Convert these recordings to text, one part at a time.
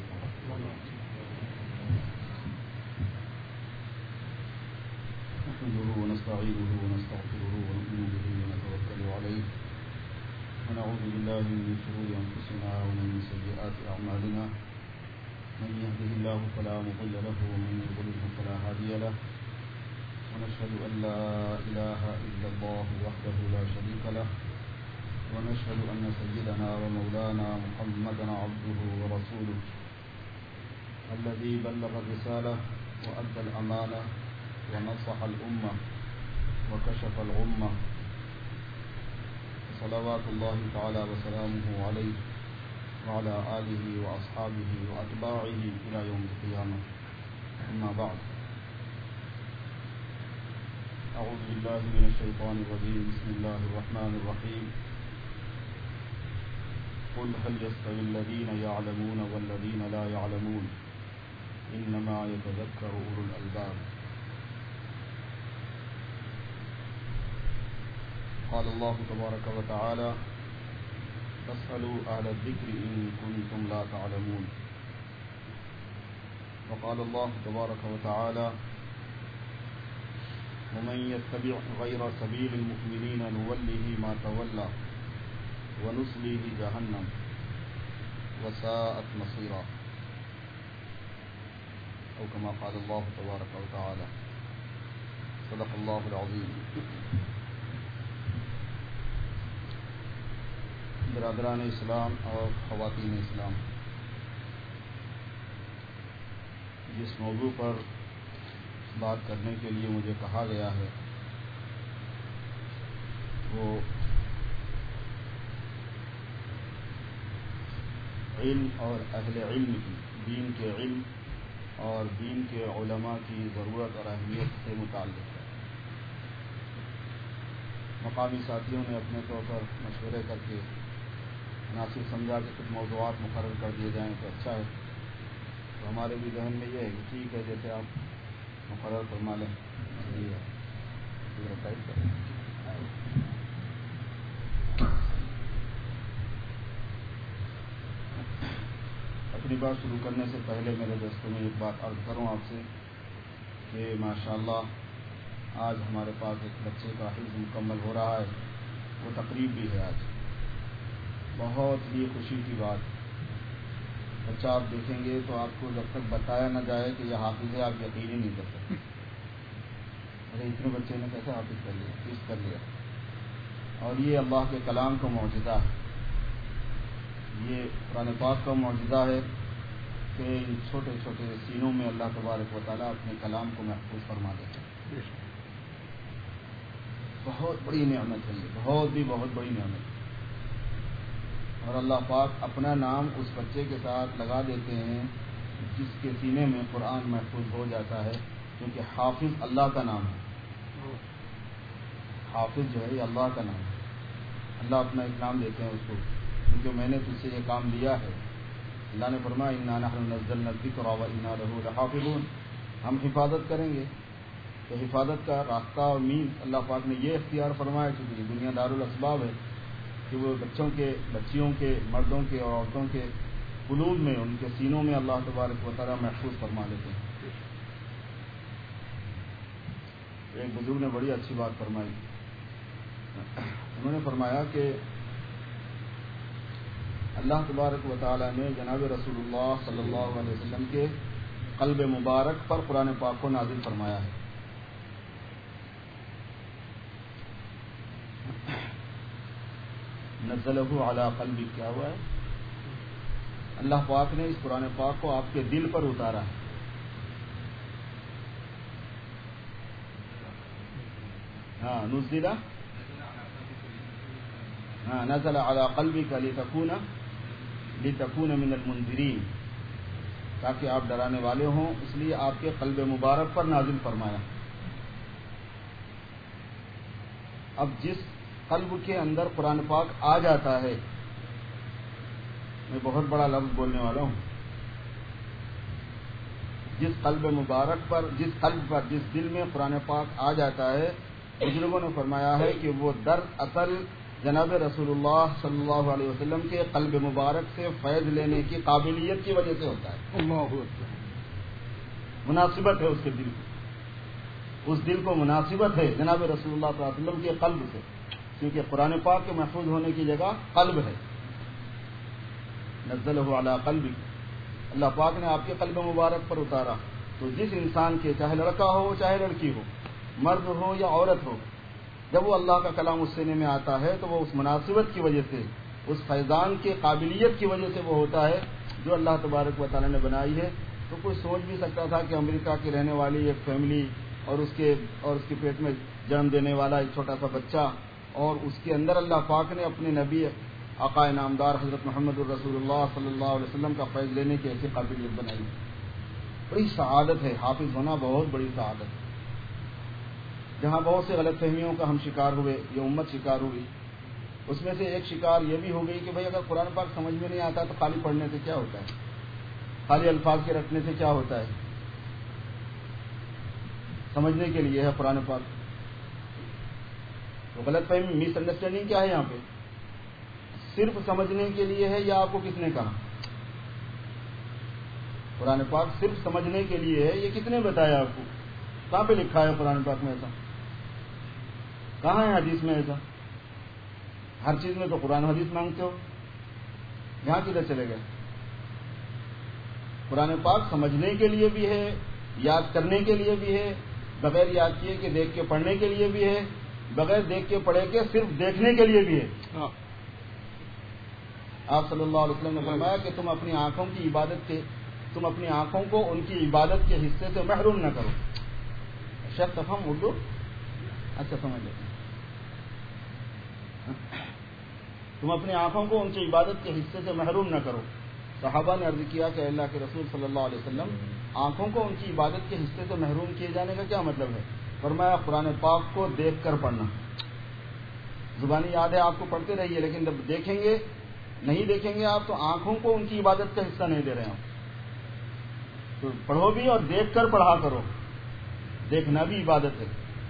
نحمده ونستعينه ونستغفره ونؤمن به ونتوكل عليه ونعوذ بالله من شرور أنفسنا ومن سيئات أعمالنا من يهده الله فلا مضل له ومن يضلل فلا هادي له ونشهد أن لا إله إلا الله وحده لا شريك له ونشهد أن سيدنا ومولانا محمدا عبده ورسوله الذي بلغ الرسالة وأدى الأمانة ونصح الأمة وكشف الغمة صلوات الله تعالى وسلامه عليه وعلى آله وأصحابه وأتباعه إلى يوم القيامة. أما بعد، أعوذ بالله من الشيطان الرجيم. بسم الله الرحمن الرحيم. قل هل يستوي الذين يعلمون والذين لا يعلمون إنما يتذكر أولو الألباب. قال الله تبارك وتعالى: فاسألوا أهل الذكر إن كنتم لا تعلمون. وقال الله تبارك وتعالى: ومن يتبع غير سبيل المؤمنين نوله ما تولى ونصليه جهنم وساءت مصيرا، أو كما قال الله تبارك وتعالى. صدق الله العظيم. برادران اسلام اور خواتین اسلام، جس موضوع پر بات کرنے کے لیے مجھے کہا گیا ہے وہ علم اور اہل علم کی، دین کے علم اور دین کے علماء کی ضرورت اور اہمیت سے متعلق ہے۔ مقامی ساتھیوں نے اپنے طور پر مشورے کر کے مناسب سمجھا کہ کچھ موضوعات مقرر کر دیے جائیں تو اچھا ہے، تو ہمارے بھی ذہن میں یہ ہے کہ ٹھیک ہے، جیسے آپ مقرر فرما لیں صحیح ہے۔ اپنی بات شروع کرنے سے پہلے میرے دوستوں میں ایک بات عرض کروں آپ سے کہ ماشاءاللہ آج ہمارے پاس ایک بچے کا حفظ مکمل ہو رہا ہے، وہ تقریب بھی ہے آج، بہت ہی خوشی کی بات۔ بچہ آپ دیکھیں گے تو آپ کو جب تک بتایا نہ جائے کہ یہ حافظ ہے، آپ یقین ہی نہیں کر سکتے۔ ارے اتنے بچے نے کیسے حافظ کر لیا، حفظ کر لیا؟ اور یہ اللہ کے کلام کا معجزہ ہے، یہ قرآن پاک کا معجزہ ہے کہ ان چھوٹے چھوٹے سینوں میں اللہ تبارک و تعالیٰ اپنے کلام کو محفوظ فرما دیتا ہے۔ بہت بڑی نعمت ہے یہ، بہت بڑی نعمت ہے۔ اور اللہ پاک اپنا نام اس بچے کے ساتھ لگا دیتے ہیں جس کے سینے میں قرآن محفوظ ہو جاتا ہے، کیونکہ حافظ اللہ کا نام ہے۔ حافظ جو ہے یہ اللہ کا نام ہے، اللہ اپنا ایک نام دیتے ہیں اس کو، کیونکہ میں نے تجھ سے یہ کام لیا ہے۔ اللہ نے فرمایا انا نحن نزلنا الذکر وانا لہ لحافظون، ہم حفاظت کریں گے۔ تو حفاظت کا راستہ اور مینز اللہ پاک نے یہ اختیار فرمایا، کیونکہ یہ دنیا دارالاسباب ہے کہ وہ بچیوں کے، مردوں کے اور عورتوں کے قلوب میں، ان کے سینوں میں اللہ تبارک و تعالیٰ محفوظ فرما لیتے ہیں۔ ایک بزرگ نے بڑی اچھی بات فرمائی، انہوں نے فرمایا کہ اللہ تبارک و تعالیٰ نے جناب رسول اللہ صلی اللہ علیہ وسلم کے قلب مبارک پر قرآن پاک کو نازل فرمایا ہے۔ نزلہ علی قلبی، کیا ہوا ہے؟ اللہ پاک نے اس قرآن پاک کو آپ کے دل پر اتارا ہے۔ نزل علی قلبک لتکون من المنذرین، تاکہ آپ ڈرانے والے ہوں، اس لیے آپ کے قلب مبارک پر نازل فرمایا۔ اب جس قلب کے اندر قرآن پاک آ جاتا ہے، میں بہت بڑا لفظ بولنے والا ہوں، جس قلب مبارک پر، جس قلب پر، جس دل میں قرآن پاک آ جاتا ہے، بزرگوں نے فرمایا ہے کہ وہ در اصل جناب رسول اللہ صلی اللہ علیہ وسلم کے قلب مبارک سے فیض لینے کی قابلیت کی وجہ سے ہوتا ہے. اللہ اکبر. مناسبت ہے اس کے دل کو، اس دل کو مناسبت ہے جناب رسول اللہ صلی اللہ علیہ وسلم کے قلب سے، کیونکہ قرآن پاک کے محفوظ ہونے کی جگہ قلب ہے. نزلہ علی قلبک، اللہ پاک نے آپ کے قلب مبارک پر اتارا. تو جس انسان کے چاہے لڑکا ہو چاہے لڑکی ہو، مرد ہو یا عورت ہو، جب وہ اللہ کا کلام اس سینے میں آتا ہے تو وہ اس مناسبت کی وجہ سے، اس فیضان کی قابلیت کی وجہ سے وہ ہوتا ہے جو اللہ تبارک و تعالی نے بنائی ہے. تو کوئی سوچ بھی سکتا تھا کہ امریکہ کی رہنے والی ایک فیملی اور اس کے پیٹ میں جنم دینے والا ایک چھوٹا سا بچہ، اور اس کے اندر اللہ پاک نے اپنے نبی آقا نامدار حضرت محمد الرسول اللہ صلی اللہ علیہ وسلم کا فیض لینے کی ایسی قابلیت بنائی. بڑی سعادت ہے، حافظ ہونا بہت بڑی سعادت ہے. جہاں بہت سے غلط فہمیوں کا ہم شکار ہوئے، یہ امت شکار ہوئی، اس میں سے ایک شکار یہ بھی ہو گئی کہ بھئی اگر قرآن پاک سمجھ میں نہیں آتا تو خالی پڑھنے سے کیا ہوتا ہے، خالی الفاظ کے رکھنے سے کیا ہوتا ہے. سمجھنے کے لیے ہے قرآن پاک. تو غلط فہمی، مس انڈرسٹینڈنگ کیا ہے یہاں پہ؟ صرف سمجھنے کے لیے ہے یا آپ کو کس نے کہا قرآن پاک صرف سمجھنے کے لیے ہے؟ یہ کس نے بتایا آپ کو؟ کہاں پہ لکھا ہے قرآن پاک میں ایسا؟ کہاں ہے حدیث میں ایسا؟ ہر چیز میں تو قرآن حدیث مانگتے ہو، یہاں کدھر چلے گئے؟ قرآن پاک سمجھنے کے لیے بھی ہے، یاد کرنے کے لیے بھی ہے، بغیر یاد کیے کہ دیکھ کے پڑھنے کے لیے بھی ہے، بغیر دیکھ کے پڑھے کے صرف دیکھنے کے لیے بھی ہے. آپ صلی اللہ علیہ وسلم نے فرمایا کہ تم اپنی آنکھوں کو ان کی عبادت کے حصے سے محروم نہ کرو. شاید تفہم اردو اچھا سمجھ لیتے ہیں. تم اپنی آنکھوں کو ان کی عبادت کے حصے سے محروم نہ کرو. صحابہ نے عرض کیا کہ اللہ کے رسول صلی اللہ علیہ وسلم، آنکھوں کو ان کی عبادت کے حصے سے محروم کیے جانے کا کیا مطلب ہے؟ فرمایا قرآن پاک کو دیکھ کر پڑھنا. زبانی یاد ہے آپ کو، پڑھتے رہیے، لیکن جب دیکھیں گے، نہیں دیکھیں گے آپ تو آنکھوں کو ان کی عبادت کا حصہ نہیں دے رہے ہیں. تو پڑھو بھی اور دیکھ کر پڑھا کرو، دیکھنا بھی عبادت ہے.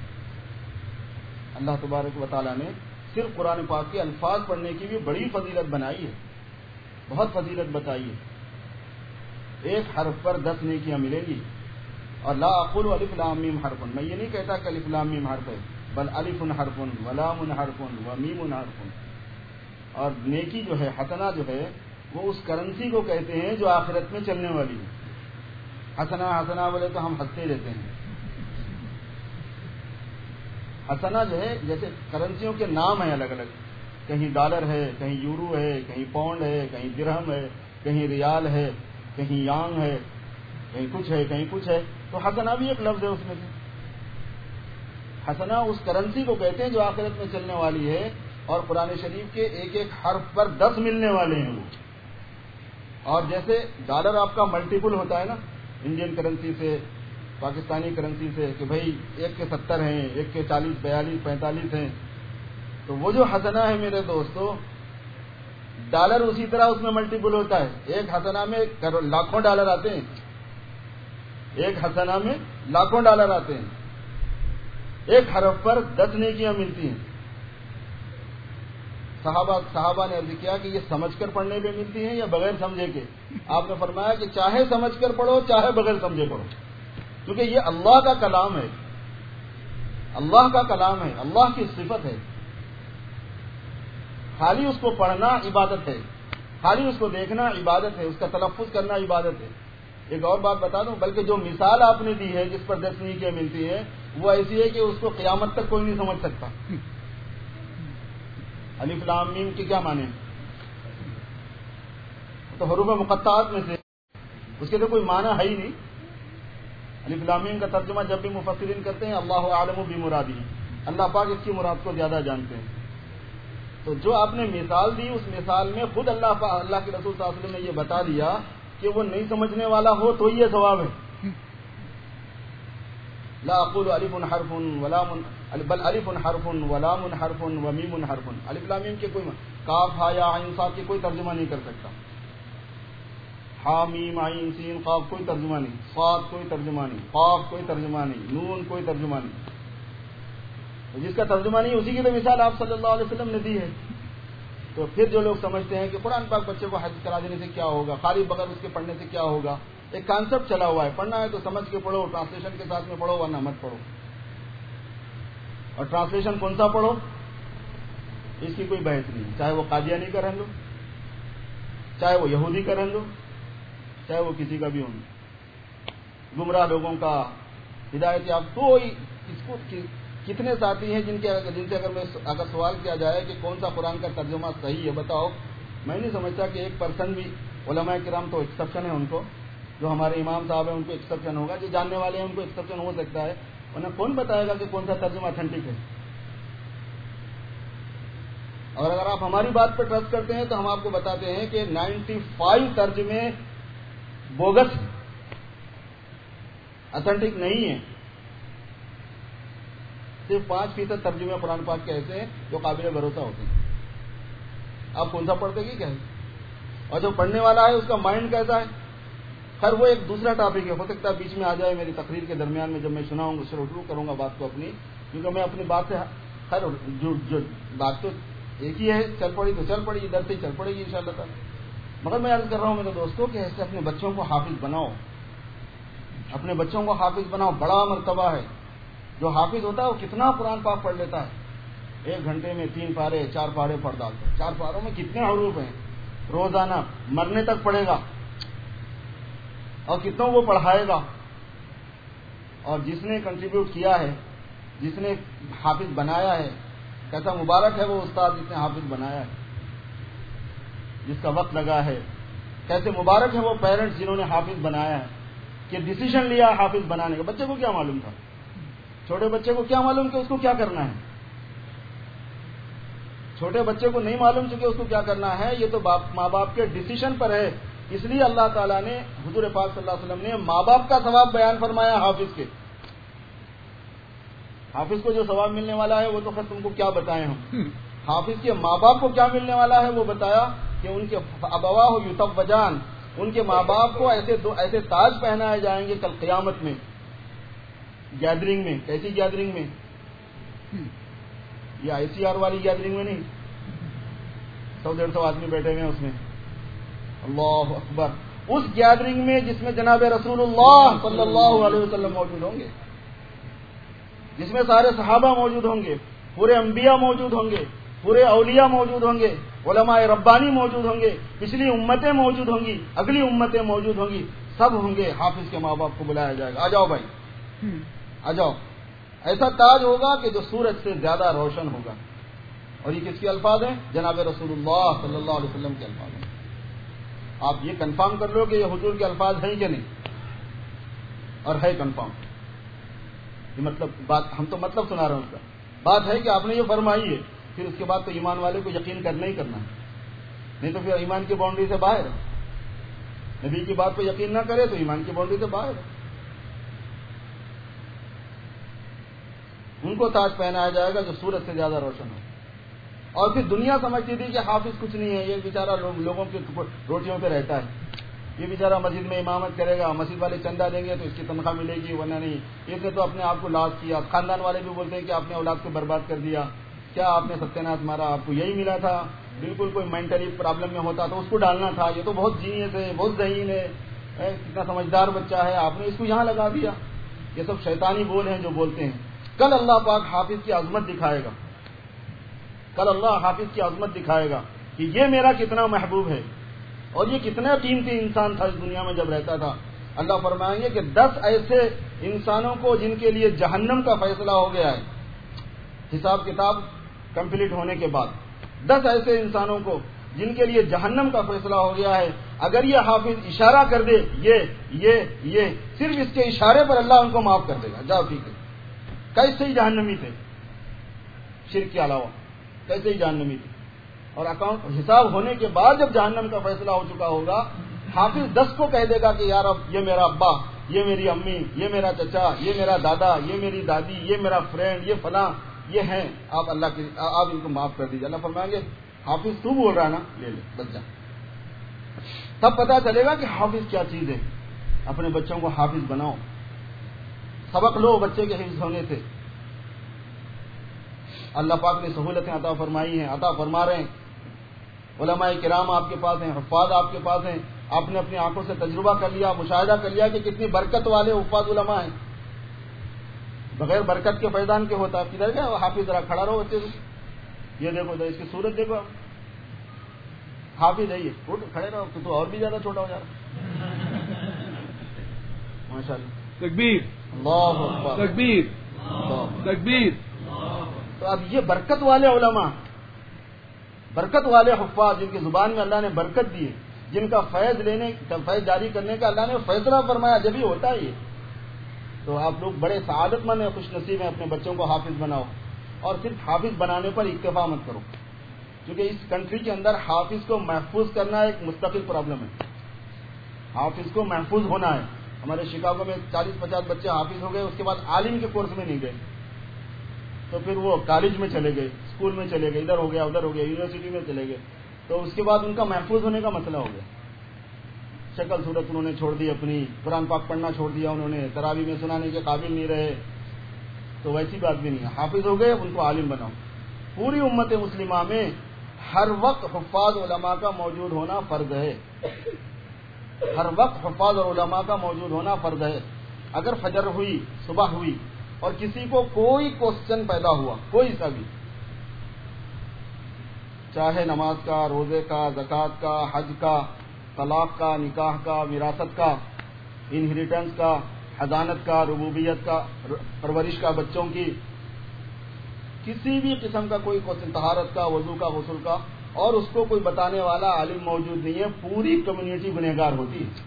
اللہ تبارک و تعالیٰ نے صرف قرآن پاک کے الفاظ پڑھنے کی بھی بڑی فضیلت بنائی ہے، بہت فضیلت بتائی ہے. ایک حرف پر 10 نیکیاں ملیں گی. اور لا اقول الف لام میم حرف، میں یہ نہیں کہتا کہ الف لام میم حرف ہے، بل الف حرف و لام حرف و میم حرف. اور نیکی جو ہے، حسنہ جو ہے، وہ اس کرنسی کو کہتے ہیں جو آخرت میں چلنے والی ہے. حسنہ بولے تو ہم ہنستے رہتے ہیں. حسنہ جو ہے، جیسے کرنسیوں کے نام ہیں الگ الگ، کہیں ڈالر ہے، کہیں یورو ہے، کہیں پاؤنڈ ہے، کہیں درہم ہے، کہیں ریال ہے، کہیں یانگ ہے، کہیں کچھ ہے، کہیں کچھ ہے. تو حسنہ بھی ایک لفظ ہے اس میں سے. حسنہ اس کرنسی کو کہتے ہیں جو آخرت میں چلنے والی ہے، اور قرآن شریف کے ایک ایک حرف پر 10 ملنے والے ہیں وہ. اور جیسے ڈالر آپ کا ملٹیپل ہوتا ہے نا انڈین کرنسی سے، پاکستانی کرنسی سے، کہ بھئی ایک کے 70 ہیں، ایک کے 40 42 45 ہیں. تو وہ جو حسنہ ہے میرے دوستو، ڈالر اسی طرح اس میں ملٹیپل ہوتا ہے. ایک حسنہ میں لاکھوں ڈالر آتے ہیں، ایک حسنہ میں لاکھوں ڈالر آتے ہیں. ایک حرف پر 10 نیکیاں ملتی ہیں. صحابہ نے عرض کیا کہ یہ سمجھ کر پڑھنے پہ ملتی ہیں یا بغیر سمجھے کے؟ آپ نے فرمایا کہ چاہے سمجھ کر پڑھو چاہے بغیر سمجھے پڑھو، کیونکہ یہ اللہ کا کلام ہے، اللہ کا کلام ہے، اللہ کی صفت ہے. خالی اس کو پڑھنا عبادت ہے، خالی اس کو دیکھنا عبادت ہے، اس کا تلفظ کرنا عبادت ہے. ایک اور بات بتا دوں، بلکہ جو مثال آپ نے دی ہے جس پر 10 نیکیاں ملتی ہے، وہ ایسی ہے کہ اس کو قیامت تک کوئی نہیں سمجھ سکتا. الف لام میم کے کیا معنی؟ تو حروف مقطعات میں سے، اس کے تو کوئی معنی ہے ہی نہیں. الف لام میم کا ترجمہ جب بھی مفسرین کرتے ہیں اللہ اعلم بمرادہ، اللہ پاک اس کی مراد کو زیادہ جانتے ہیں. تو جو آپ نے مثال دی، اس مثال میں خود اللہ کے رسول صلی اللہ علیہ وسلم نے یہ بتا دیا کہ وہ نہیں سمجھنے والا ہو تو یہ ثواب ہے. لا اقول الف حرف ولام بل الف حرف ولام حرف ومیم حرف. الف لام میم کے کوئی کاف ہا یا عین صاد کے کوئی ترجمہ نہیں کر سکتا. ہا میم عین سین قاف کوئی ترجمہ نہیں، صاد کوئی ترجمہ نہیں، قاف کوئی ترجمہ نہیں، نون کوئی ترجمہ نہیں. جس کا ترجمہ نہیں اسی کی تو مثال آپ صلی اللہ علیہ وسلم نے دی ہے. تو پھر جو لوگ سمجھتے ہیں کہ قرآن پاک بچے کو حفظ کرا دینے سے کیا ہوگا, خالی بغیر اس کے پڑھنے سے کیا ہوگا, ایک کانسیپٹ چلا ہوا ہے, پڑھنا ہے تو سمجھ کے پڑھو, ٹرانسلیشن کے ساتھ میں پڑھو ورنہ مت پڑھو. اور ٹرانسلیشن کون سا پڑھو اس کی کوئی بحث نہیں, چاہے وہ قادیانی کا رہن دو, چاہے وہ یہودی کا رہن دو, چاہے وہ کسی کا بھی ہوں. گمراہ لوگوں کا ہدایت یافتہ تو اس کو کتنے ساتھی ہیں جن سے اگر سوال کیا جائے کہ کون سا قرآن کا ترجمہ صحیح ہے بتاؤ, میں نہیں سمجھتا کہ 1% بھی. علماء کرام تو ایکسپشن ہے, ان کو جو ہمارے امام صاحب ہیں ان کو ایکسپشن ہوگا, جو جاننے والے ہیں ان کو ایکسپشن ہو سکتا ہے, ورنہ کون بتائے گا کہ کون سا ترجمہ اتھینٹک ہے. اور اگر آپ ہماری بات پہ ٹرسٹ کرتے ہیں تو ہم آپ کو بتاتے ہیں کہ 95 ترجمے بوگس ہیں, اتھینٹک نہیں ہیں. صرف 5% ترجمے قرآن پاک کے ایسے ہیں جو قابل بھروسہ ہوتے ہیں. آپ کون سا پڑھتے گی کیا ہے, اور جو پڑھنے والا ہے اس کا مائنڈ کیسا ہے. خیر وہ ایک دوسرا ٹاپک ہے, ہو سکتا ہے بیچ میں آ جائے میری تقریر کے درمیان میں, جب میں سناؤں گا شروع کروں گا بات کو اپنی, کیونکہ میں اپنی بات سے خیر جو بات تو ایک ہی ہے, چل پڑی تو چل پڑی, ادھر سے چل پڑے گی انشاءاللہ تعالی. مگر میں عرض کر رہا ہوں میرے دوستوں کہ ایسے اپنے بچوں کو حافظ بناؤ, اپنے بچوں کو حافظ بناؤ. بڑا مرتبہ ہے جو حافظ ہوتا ہے وہ کتنا قرآن پاک پڑھ لیتا ہے. 1 گھنٹے میں 3 پارے 4 پارے پڑھ ڈالتا ہے. 4 پاروں میں کتنے حروف ہیں, روزانہ مرنے تک پڑھے گا, اور کتنوں کو پڑھائے گا. اور جس نے کنٹریبیوٹ کیا ہے, جس نے حافظ بنایا ہے, کیسا مبارک ہے وہ استاد جس نے حافظ بنایا ہے, جس کا وقت لگا ہے. کیسے مبارک ہے وہ پیرنٹس جنہوں نے حافظ بنایا ہے, کہ ڈیسیژن لیا حافظ بنانے کا. بچے کو کیا معلوم تھا, چھوٹے بچے کو کیا معلوم کہ اس کو کیا کرنا ہے. چھوٹے بچے کو نہیں معلوم چکے اس کو کیا کرنا ہے. یہ تو ماں باپ کے ڈیسیژن پر ہے. اس لیے اللہ تعالیٰ نے حضور پاک صلی اللہ علیہ وسلم نے ماں باپ کا ثواب بیان فرمایا حافظ کے. حافظ کو جو ثواب ملنے والا ہے وہ تو خیر تم کو کیا بتائیں ہم. حافظ کے ماں باپ کو کیا ملنے والا ہے وہ بتایا کہ ان کے ابواہ یتوجان, ان کے ماں باپ کو ایسے تاج پہنائے جائیں گے کل قیامت میں, گیدرنگ میں. کیسی گیدرنگ میں, یہ ICR والی گیدرنگ میں نہیں, 100-150 آدمی بیٹھے ہوئے ہیں اس میں. اللہ اکبر. اس گیدرنگ میں جس میں جناب رسول اللہ صلی اللہ علیہ وسلم موجود ہوں گے, جس میں سارے صحابہ موجود ہوں گے, پورے انبیاء موجود ہوں گے, پورے اولیاء موجود ہوں گے, علماء ربانی موجود ہوں گے, پچھلی امتیں موجود ہوں گی, اگلی امتیں موجود ہوں گی, سب ہوں گے. حافظ کے ماں باپ کو بلایا جائے گا, آ جاؤ بھائی آ جاؤ. ایسا تاج ہوگا کہ جو سورج سے زیادہ روشن ہوگا. اور یہ کس کے الفاظ ہیں, جناب رسول اللہ صلی اللہ علیہ وسلم کے الفاظ ہیں. آپ یہ کنفرم کر لو کہ یہ حضور کے الفاظ ہیں کہ نہیں, اور ہے کنفرم. یہ مطلب بات ہم تو مطلب سنا رہے ہیں اس کا. بات ہے کہ آپ نے یہ فرمائی ہے, پھر اس کے بعد تو ایمان والے کو یقین کرنا ہی کرنا ہے, نہیں تو پھر ایمان کی باؤنڈری سے باہر ہے. نبی کی بات پہ یقین نہ کرے تو ایمان کی باؤنڈری سے باہر ہے. ان کو تاج پہنایا جائے گا جو سورج سے زیادہ روشن ہو. اور پھر دنیا سمجھتی تھی کہ حافظ کچھ نہیں ہے, یہ بیچارہ لوگوں کی روٹیوں پہ رہتا ہے, یہ بیچارہ مسجد میں امامت کرے گا, مسجد والے چندہ دیں گے تو اس کی تنخواہ ملے گی, ورنہ نہیں. اس نے تو اپنے آپ کو لاس کیا. خاندان والے بھی بولتے ہیں کہ آپ نے اولاد کو برباد کر دیا, کیا آپ نے ستیہ مارا, آپ کو یہی ملا تھا. بالکل کوئی مینٹلی پرابلم میں ہوتا تو اس کو ڈالنا تھا, یہ تو بہت جینیس ہے, بہت ذہین ہے, کتنا سمجھدار بچہ ہے, آپ نے اس کو یہاں لگا دیا. یہ سب شیطانی بول ہیں جو بولتے ہیں. کل اللہ پاک حافظ کی عظمت دکھائے گا, کل اللہ حافظ کی عظمت دکھائے گا کہ یہ میرا کتنا محبوب ہے اور یہ کتنا قیمتی انسان تھا اس دنیا میں جب رہتا تھا. اللہ فرمائیں گے کہ 10 ایسے انسانوں کو جن کے لیے جہنم کا فیصلہ ہو گیا ہے حساب کتاب کمپلیٹ ہونے کے بعد, 10 ایسے انسانوں کو جن کے لیے جہنم کا فیصلہ ہو گیا ہے, اگر یہ حافظ اشارہ کر دے یہ صرف اس کے اشارے پر اللہ ان کو معاف کر دے گا. جاؤ ٹھیک ہے, کیسے ہی جہنمی تھے شرک کے علاوہ, کیسے ہی جہنمی تھے. اور اکاؤنٹ حساب ہونے کے بعد جب جہنم کا فیصلہ ہو چکا ہوگا, حافظ 10 کو کہہ دے گا کہ یار اب یہ میرا ابا, یہ میری امی, یہ میرا چچا, یہ میرا دادا, یہ میری دادی, یہ میرا فرینڈ, یہ فلاں, یہ ہیں, آپ اللہ کے آپ ان کو معاف کر دیجیے. اللہ فرمائیں گے حافظ تو بول رہا نا, لے لے بچ جا. تب پتہ چلے گا کہ حافظ کیا چیز ہے. اپنے بچوں کو حافظ بناؤ, سبق لو بچے کے حفظ ہونے سے. اللہ پاک نے سہولتیں عطا فرمائی ہیں، عطا فرما رہے ہیں. علماء کرام آپ کے پاس ہیں، حفاظ آپ کے پاس ہیں. آپ نے اپنی آنکھوں سے تجربہ کر لیا، مشاہدہ کر لیا کہ کتنی برکت والے حفاظ علماء ہیں. بغیر برکت کے فیضان کے ہوتا. کدھر گیا حافظ؟ ذرا کھڑا رہو بچے سے. یہ دیکھو اس کی صورت دیکھو. حافظ ہے یہ، اٹھ کھڑے رہو تو اور بھی زیادہ چھوٹا ہو جا رہا. ماشاء اللہ. تکبیر، اللہ اکبر، تکبیر، تکبیر. تو اب یہ برکت والے علماء، برکت والے حفاظ، جن کی زبان میں اللہ نے برکت دی ہے، جن کا فیض جاری کرنے کا اللہ نے فیصلہ فرمایا، جب ہی ہوتا ہے یہ. تو آپ لوگ بڑے سعادت مند ہیں، خوش نصیب ہیں. اپنے بچوں کو حافظ بناؤ، اور صرف حافظ بنانے پر اکتفا مت کرو، کیونکہ اس کنٹری کے اندر حافظ کو محفوظ کرنا ایک مستقل پرابلم ہے. حافظ کو محفوظ ہونا ہے. ہمارے شکاگو میں 40-50 بچے حافظ ہو گئے، اس کے بعد عالم کے کورس میں نہیں گئے، تو پھر وہ کالج میں چلے گئے، اسکول میں چلے گئے، ادھر ہو گیا ادھر ہو گیا، یونیورسٹی میں چلے گئے. تو اس کے بعد ان کا محفوظ ہونے کا مسئلہ ہو گیا. شکل صورت انہوں نے چھوڑ دی، اپنی قرآن پاک پڑھنا چھوڑ دیا انہوں نے، تراویح میں سنانے کے قابل نہیں رہے. تو ویسی بات بھی نہیں ہے. حافظ ہو گئے، ان کو عالم بناؤ. پوری امت مسلمہ میں ہر وقت حفاظ علماء کا موجود ہونا فرض ہے. ہر وقت حفاظ اور علماء کا موجود ہونا فرض ہے. اگر فجر ہوئی، صبح ہوئی، اور کسی کو کوئی کوسچن پیدا ہوا، کوئی سا بھی، چاہے نماز کا، روزے کا، زکوٰۃ کا، حج کا، طلاق کا، نکاح کا، وراثت کا، انہیریٹنس کا، حضانت کا، ربوبیت کا، پرورش کا، بچوں کی، کسی بھی قسم کا کوئی کوسچن، طہارت کا، وضو کا، غسل کا، اور اس کو کوئی بتانے والا عالم موجود نہیں ہے، پوری کمیونٹی گنہگار ہوتی ہے.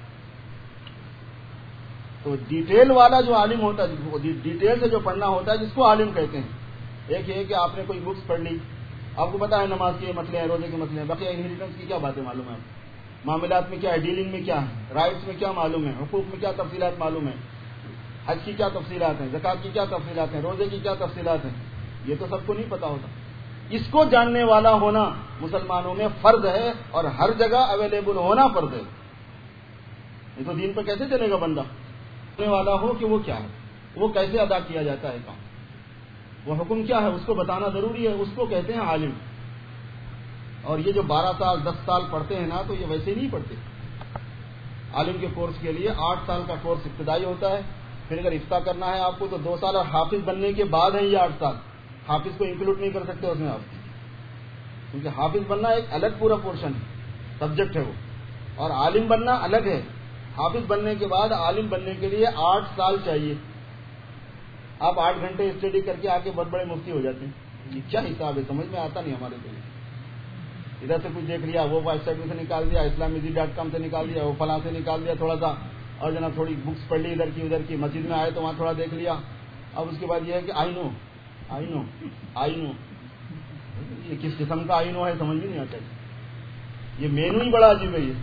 تو ڈیٹیل والا جو عالم ہوتا ہے، ڈیٹیل سے جو پڑھنا ہوتا ہے، جس کو عالم کہتے ہیں. ایک یہ کہ آپ نے کوئی بکس پڑھ لی، آپ کو پتا ہے نماز کے مسئلے ہیں، روزے کے مسئلے ہیں، باقی انہیریٹنس کی کیا باتیں معلوم ہے، معاملات میں کیا ہے، ڈیلنگ میں کیا ہے، رائٹس میں کیا معلوم ہے، حقوق میں کیا تفصیلات معلوم ہے، حج کی کیا تفصیلات ہیں، زکوٰۃ کی کیا تفصیلات ہیں، روزے کی کیا تفصیلات ہیں، یہ تو سب کو نہیں پتا ہوتا. اس کو جاننے والا ہونا مسلمانوں میں فرض ہے، اور ہر جگہ اویلیبل ہونا فرض ہے. یہ تو دین پہ کیسے چلے گا بندہ؟ جاننے والا ہو کہ وہ کیا ہے، وہ کیسے ادا کیا جاتا ہے کام، وہ حکم کیا ہے، اس کو بتانا ضروری ہے. اس کو کہتے ہیں عالم. اور یہ جو 12 سال 10 سال پڑھتے ہیں نا، تو یہ ویسے نہیں پڑھتے. عالم کے کورس کے لیے 8 سال کا کورس ابتدائی ہوتا ہے. پھر اگر افتاء کرنا ہے آپ کو تو 2 سال، اور حافظ بننے کے بعد ہیں یہ 8 سال. حافظ کو انکلوڈ نہیں کر سکتے اس میں آپ، کیونکہ حافظ بننا ایک الگ پورا پورشن ہے، سبجیکٹ ہے وہ، اور عالم بننا الگ ہے. حافظ بننے کے بعد عالم بننے کے لیے 8 سال چاہیے. آپ 8 گھنٹے اسٹڈی کر کے آگے بہت بڑے مفتی ہو جاتے ہیں. یہ کیا حساب ہے، سمجھ میں آتا نہیں ہمارے کو. ادھر سے کچھ دیکھ لیا، وہ ویب سائٹ میں سے نکال دیا، اسلامیزی.com سے نکال دیا، وہ فلاں سے نکال دیا تھوڑا سا، اور جناب تھوڑی بکس پڑھ لی ادھر کی ادھر کی، مسجد میں آئے تو وہاں تھوڑا دیکھ لیا. اب اس کے بعد یہ ہے کہ آئی نو، یہ کس قسم کا آئی نو ہے سمجھ بھی نہیں آتا. یہ مینو ہی بڑا عجیب ہے. یہ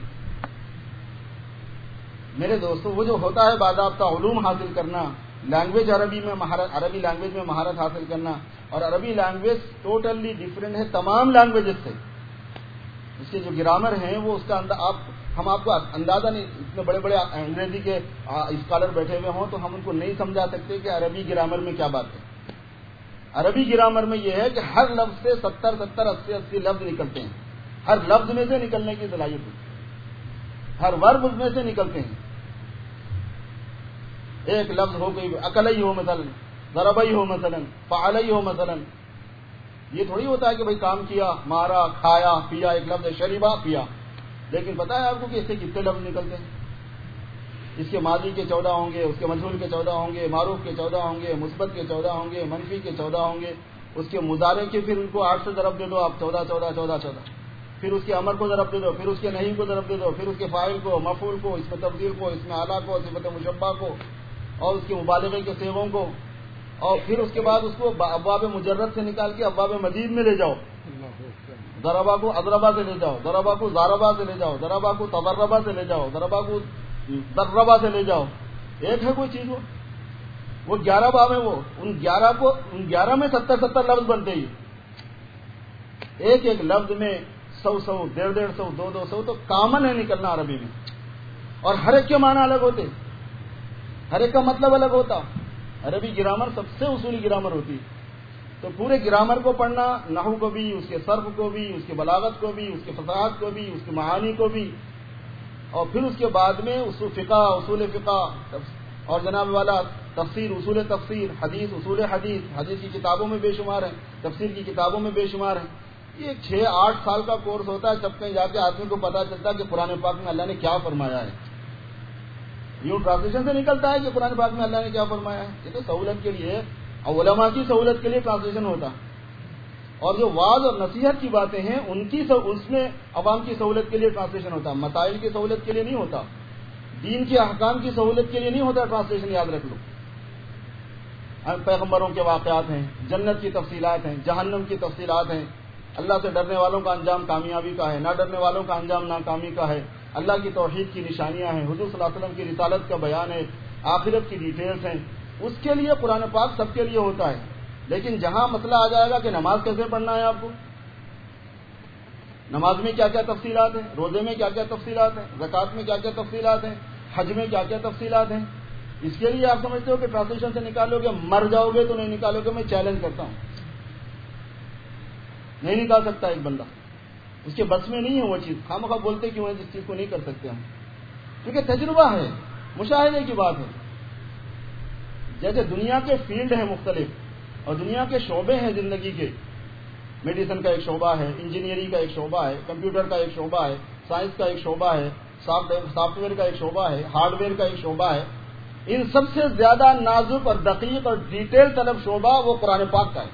میرے دوستوں، وہ جو ہوتا ہے باضابطہ علوم حاصل کرنا، لینگویج عربی لینگویج میں مہارت حاصل کرنا، اور عربی لینگویج ٹوٹلی ڈفرینٹ ہے تمام لینگویجز سے. اس کے جو گرامر ہیں وہ اس کا ہم آپ کو اندازہ نہیں، اتنے بڑے بڑے انگریزی کے اسکالر بیٹھے ہوئے ہوں تو ہم ان کو نہیں سمجھا سکتے کہ عربی گرامر میں کیا بات ہے. عربی گرامر میں یہ ہے کہ ہر لفظ سے 70-80 لفظ نکلتے ہیں. ہر لفظ میں سے نکلنے کی صلاحیت ہے، ہر ورب اس میں سے نکلتے ہیں. ایک لفظ ہو کوئی اکلئی ہو مثلا، ضربئی ہو مثلا، فعلئی ہو مثلا. یہ تھوڑی ہوتا ہے کہ بھئی کام کیا، مارا، کھایا، پیا. ایک لفظ ہے شریبا، پیا. لیکن پتا ہے آپ کو کہ اس سے کتنے لفظ نکلتے ہیں. اس کے ماضی کے 14 ہوں گے، اس کے مجہول کے 14 ہوں گے، معروف کے 14 ہوں گے، مثبت کے 14 ہوں گے، منفی کے 14 ہوں گے. اس کے مضارع کے پھر ان کو 8 سے ضرب دے دو آپ، 14. پھر اس کے امر کو ضرب دے دو، پھر اس کے نہیں کو ضرب دے دو، پھر اس کے فاعل کو، مفعول کو، اس میں تبدیل کو، اس میں اعلیٰ کو، صفت مشبہ کو، اور اس کے مبالغے کے صیغوں کو، اور پھر اس کے بعد اس کو ابواب مجرد سے نکال کے ابواب مزید میں لے جاؤ. ضربا کو اضربا سے لے جاؤ، ضربا کو زاربا سے لے جاؤ، ضربا کو تضربا سے لے جاؤ، ضربا کو ضربا سے لے جاؤ. ایک ہے کوئی چیز وہ 11 باب ہیں. وہ ان 11 میں 70 لفظ بنتے ہی. ایک لفظ میں 100 150 200 تو کامن ہے نکلنا عربی میں. اور ہر ایک کے معنی الگ ہوتے، ہر ایک کا مطلب الگ ہوتا. عربی گرامر سب سے اصولی گرامر ہوتی ہے. تو پورے گرامر کو پڑھنا، نحو کو بھی، اس کے صرف کو بھی، اس کی بلاغت کو بھی، اس کی فصاحت کو بھی، اس کی معانی کو بھی، اور پھر اس کے بعد میں اصول فقہ اور جناب والا تفسیر، اصول تفسیر، حدیث، اصول حدیث، حدیث کی کتابوں میں بے شمار ہیں، تفسیر کی کتابوں میں بے شمار ہیں. یہ 6-8 سال کا کورس ہوتا ہے، جب کہیں جا کے آدمی کو پتا چلتا ہے کہ قرآن پاک میں اللہ نے کیا فرمایا ہے. یوں ٹرانسلیشن سے نکلتا ہے کہ قرآن پاک میں اللہ نے کیا فرمایا ہے. یہ تو سہولت کے لیے، علماء کی سہولت کے لیے ٹرانسلیشن ہوتا، اور جو وعظ اور نصیحت کی باتیں ہیں اس میں عوام کی سہولت کے لیے ٹرانسلیشن ہوتا، مسائل کی سہولت کے لیے نہیں ہوتا، دین کے احکام کی سہولت کے لیے نہیں ہوتا ٹرانسلیشن. یاد رکھ لو، پیغمبروں کے واقعات ہیں، جنت کی تفصیلات ہیں، جہنم کی تفصیلات ہیں، اللہ سے ڈرنے والوں کا انجام کامیابی کا ہے، نہ ڈرنے والوں کا انجام ناکامی کا ہے، اللہ کی توحید کی نشانیاں ہیں، حضور صلی اللہ علیہ وسلم کی رسالت کا بیان ہے، آخرت کی ڈیٹیلز ہیں. اس کے لیے قرآن پاک سب کے لیے ہوتا ہے. لیکن جہاں مسئلہ آ جائے گا کہ نماز کیسے پڑھنا ہے، آپ کو نماز میں کیا کیا تفصیلات ہیں، روزے میں کیا کیا تفصیلات ہیں، زکوٰۃ میں کیا کیا تفصیلات ہیں، حج میں کیا کیا تفصیلات ہیں، اس کے لیے آپ سمجھتے ہو کہ ٹرانسلیشن سے نکالو گے، مر جاؤ گے تو نہیں نکالو گے. میں چیلنج کرتا ہوں، نہیں نکال سکتا ایک بندہ، اس کے بس میں نہیں ہے وہ چیز. خامخواہ بولتے کیوں ہیں جس چیز کو نہیں کر سکتے ہم؟ کیونکہ تجربہ ہے، مشاہدے کی بات ہے. جیسے دنیا کے فیلڈ ہیں مختلف، اور دنیا کے شعبے ہیں زندگی کے، میڈیسن کا ایک شعبہ ہے، انجینئرنگ کا ایک شعبہ ہے، کمپیوٹر کا ایک شعبہ ہے، سائنس کا ایک شعبہ ہے، سافٹ ویئر کا ایک شعبہ ہے، ہارڈ ویئر کا ایک شعبہ ہے. ان سب سے زیادہ نازک اور دقیق اور ڈیٹیل طلب شعبہ وہ قرآن پاک کا ہے،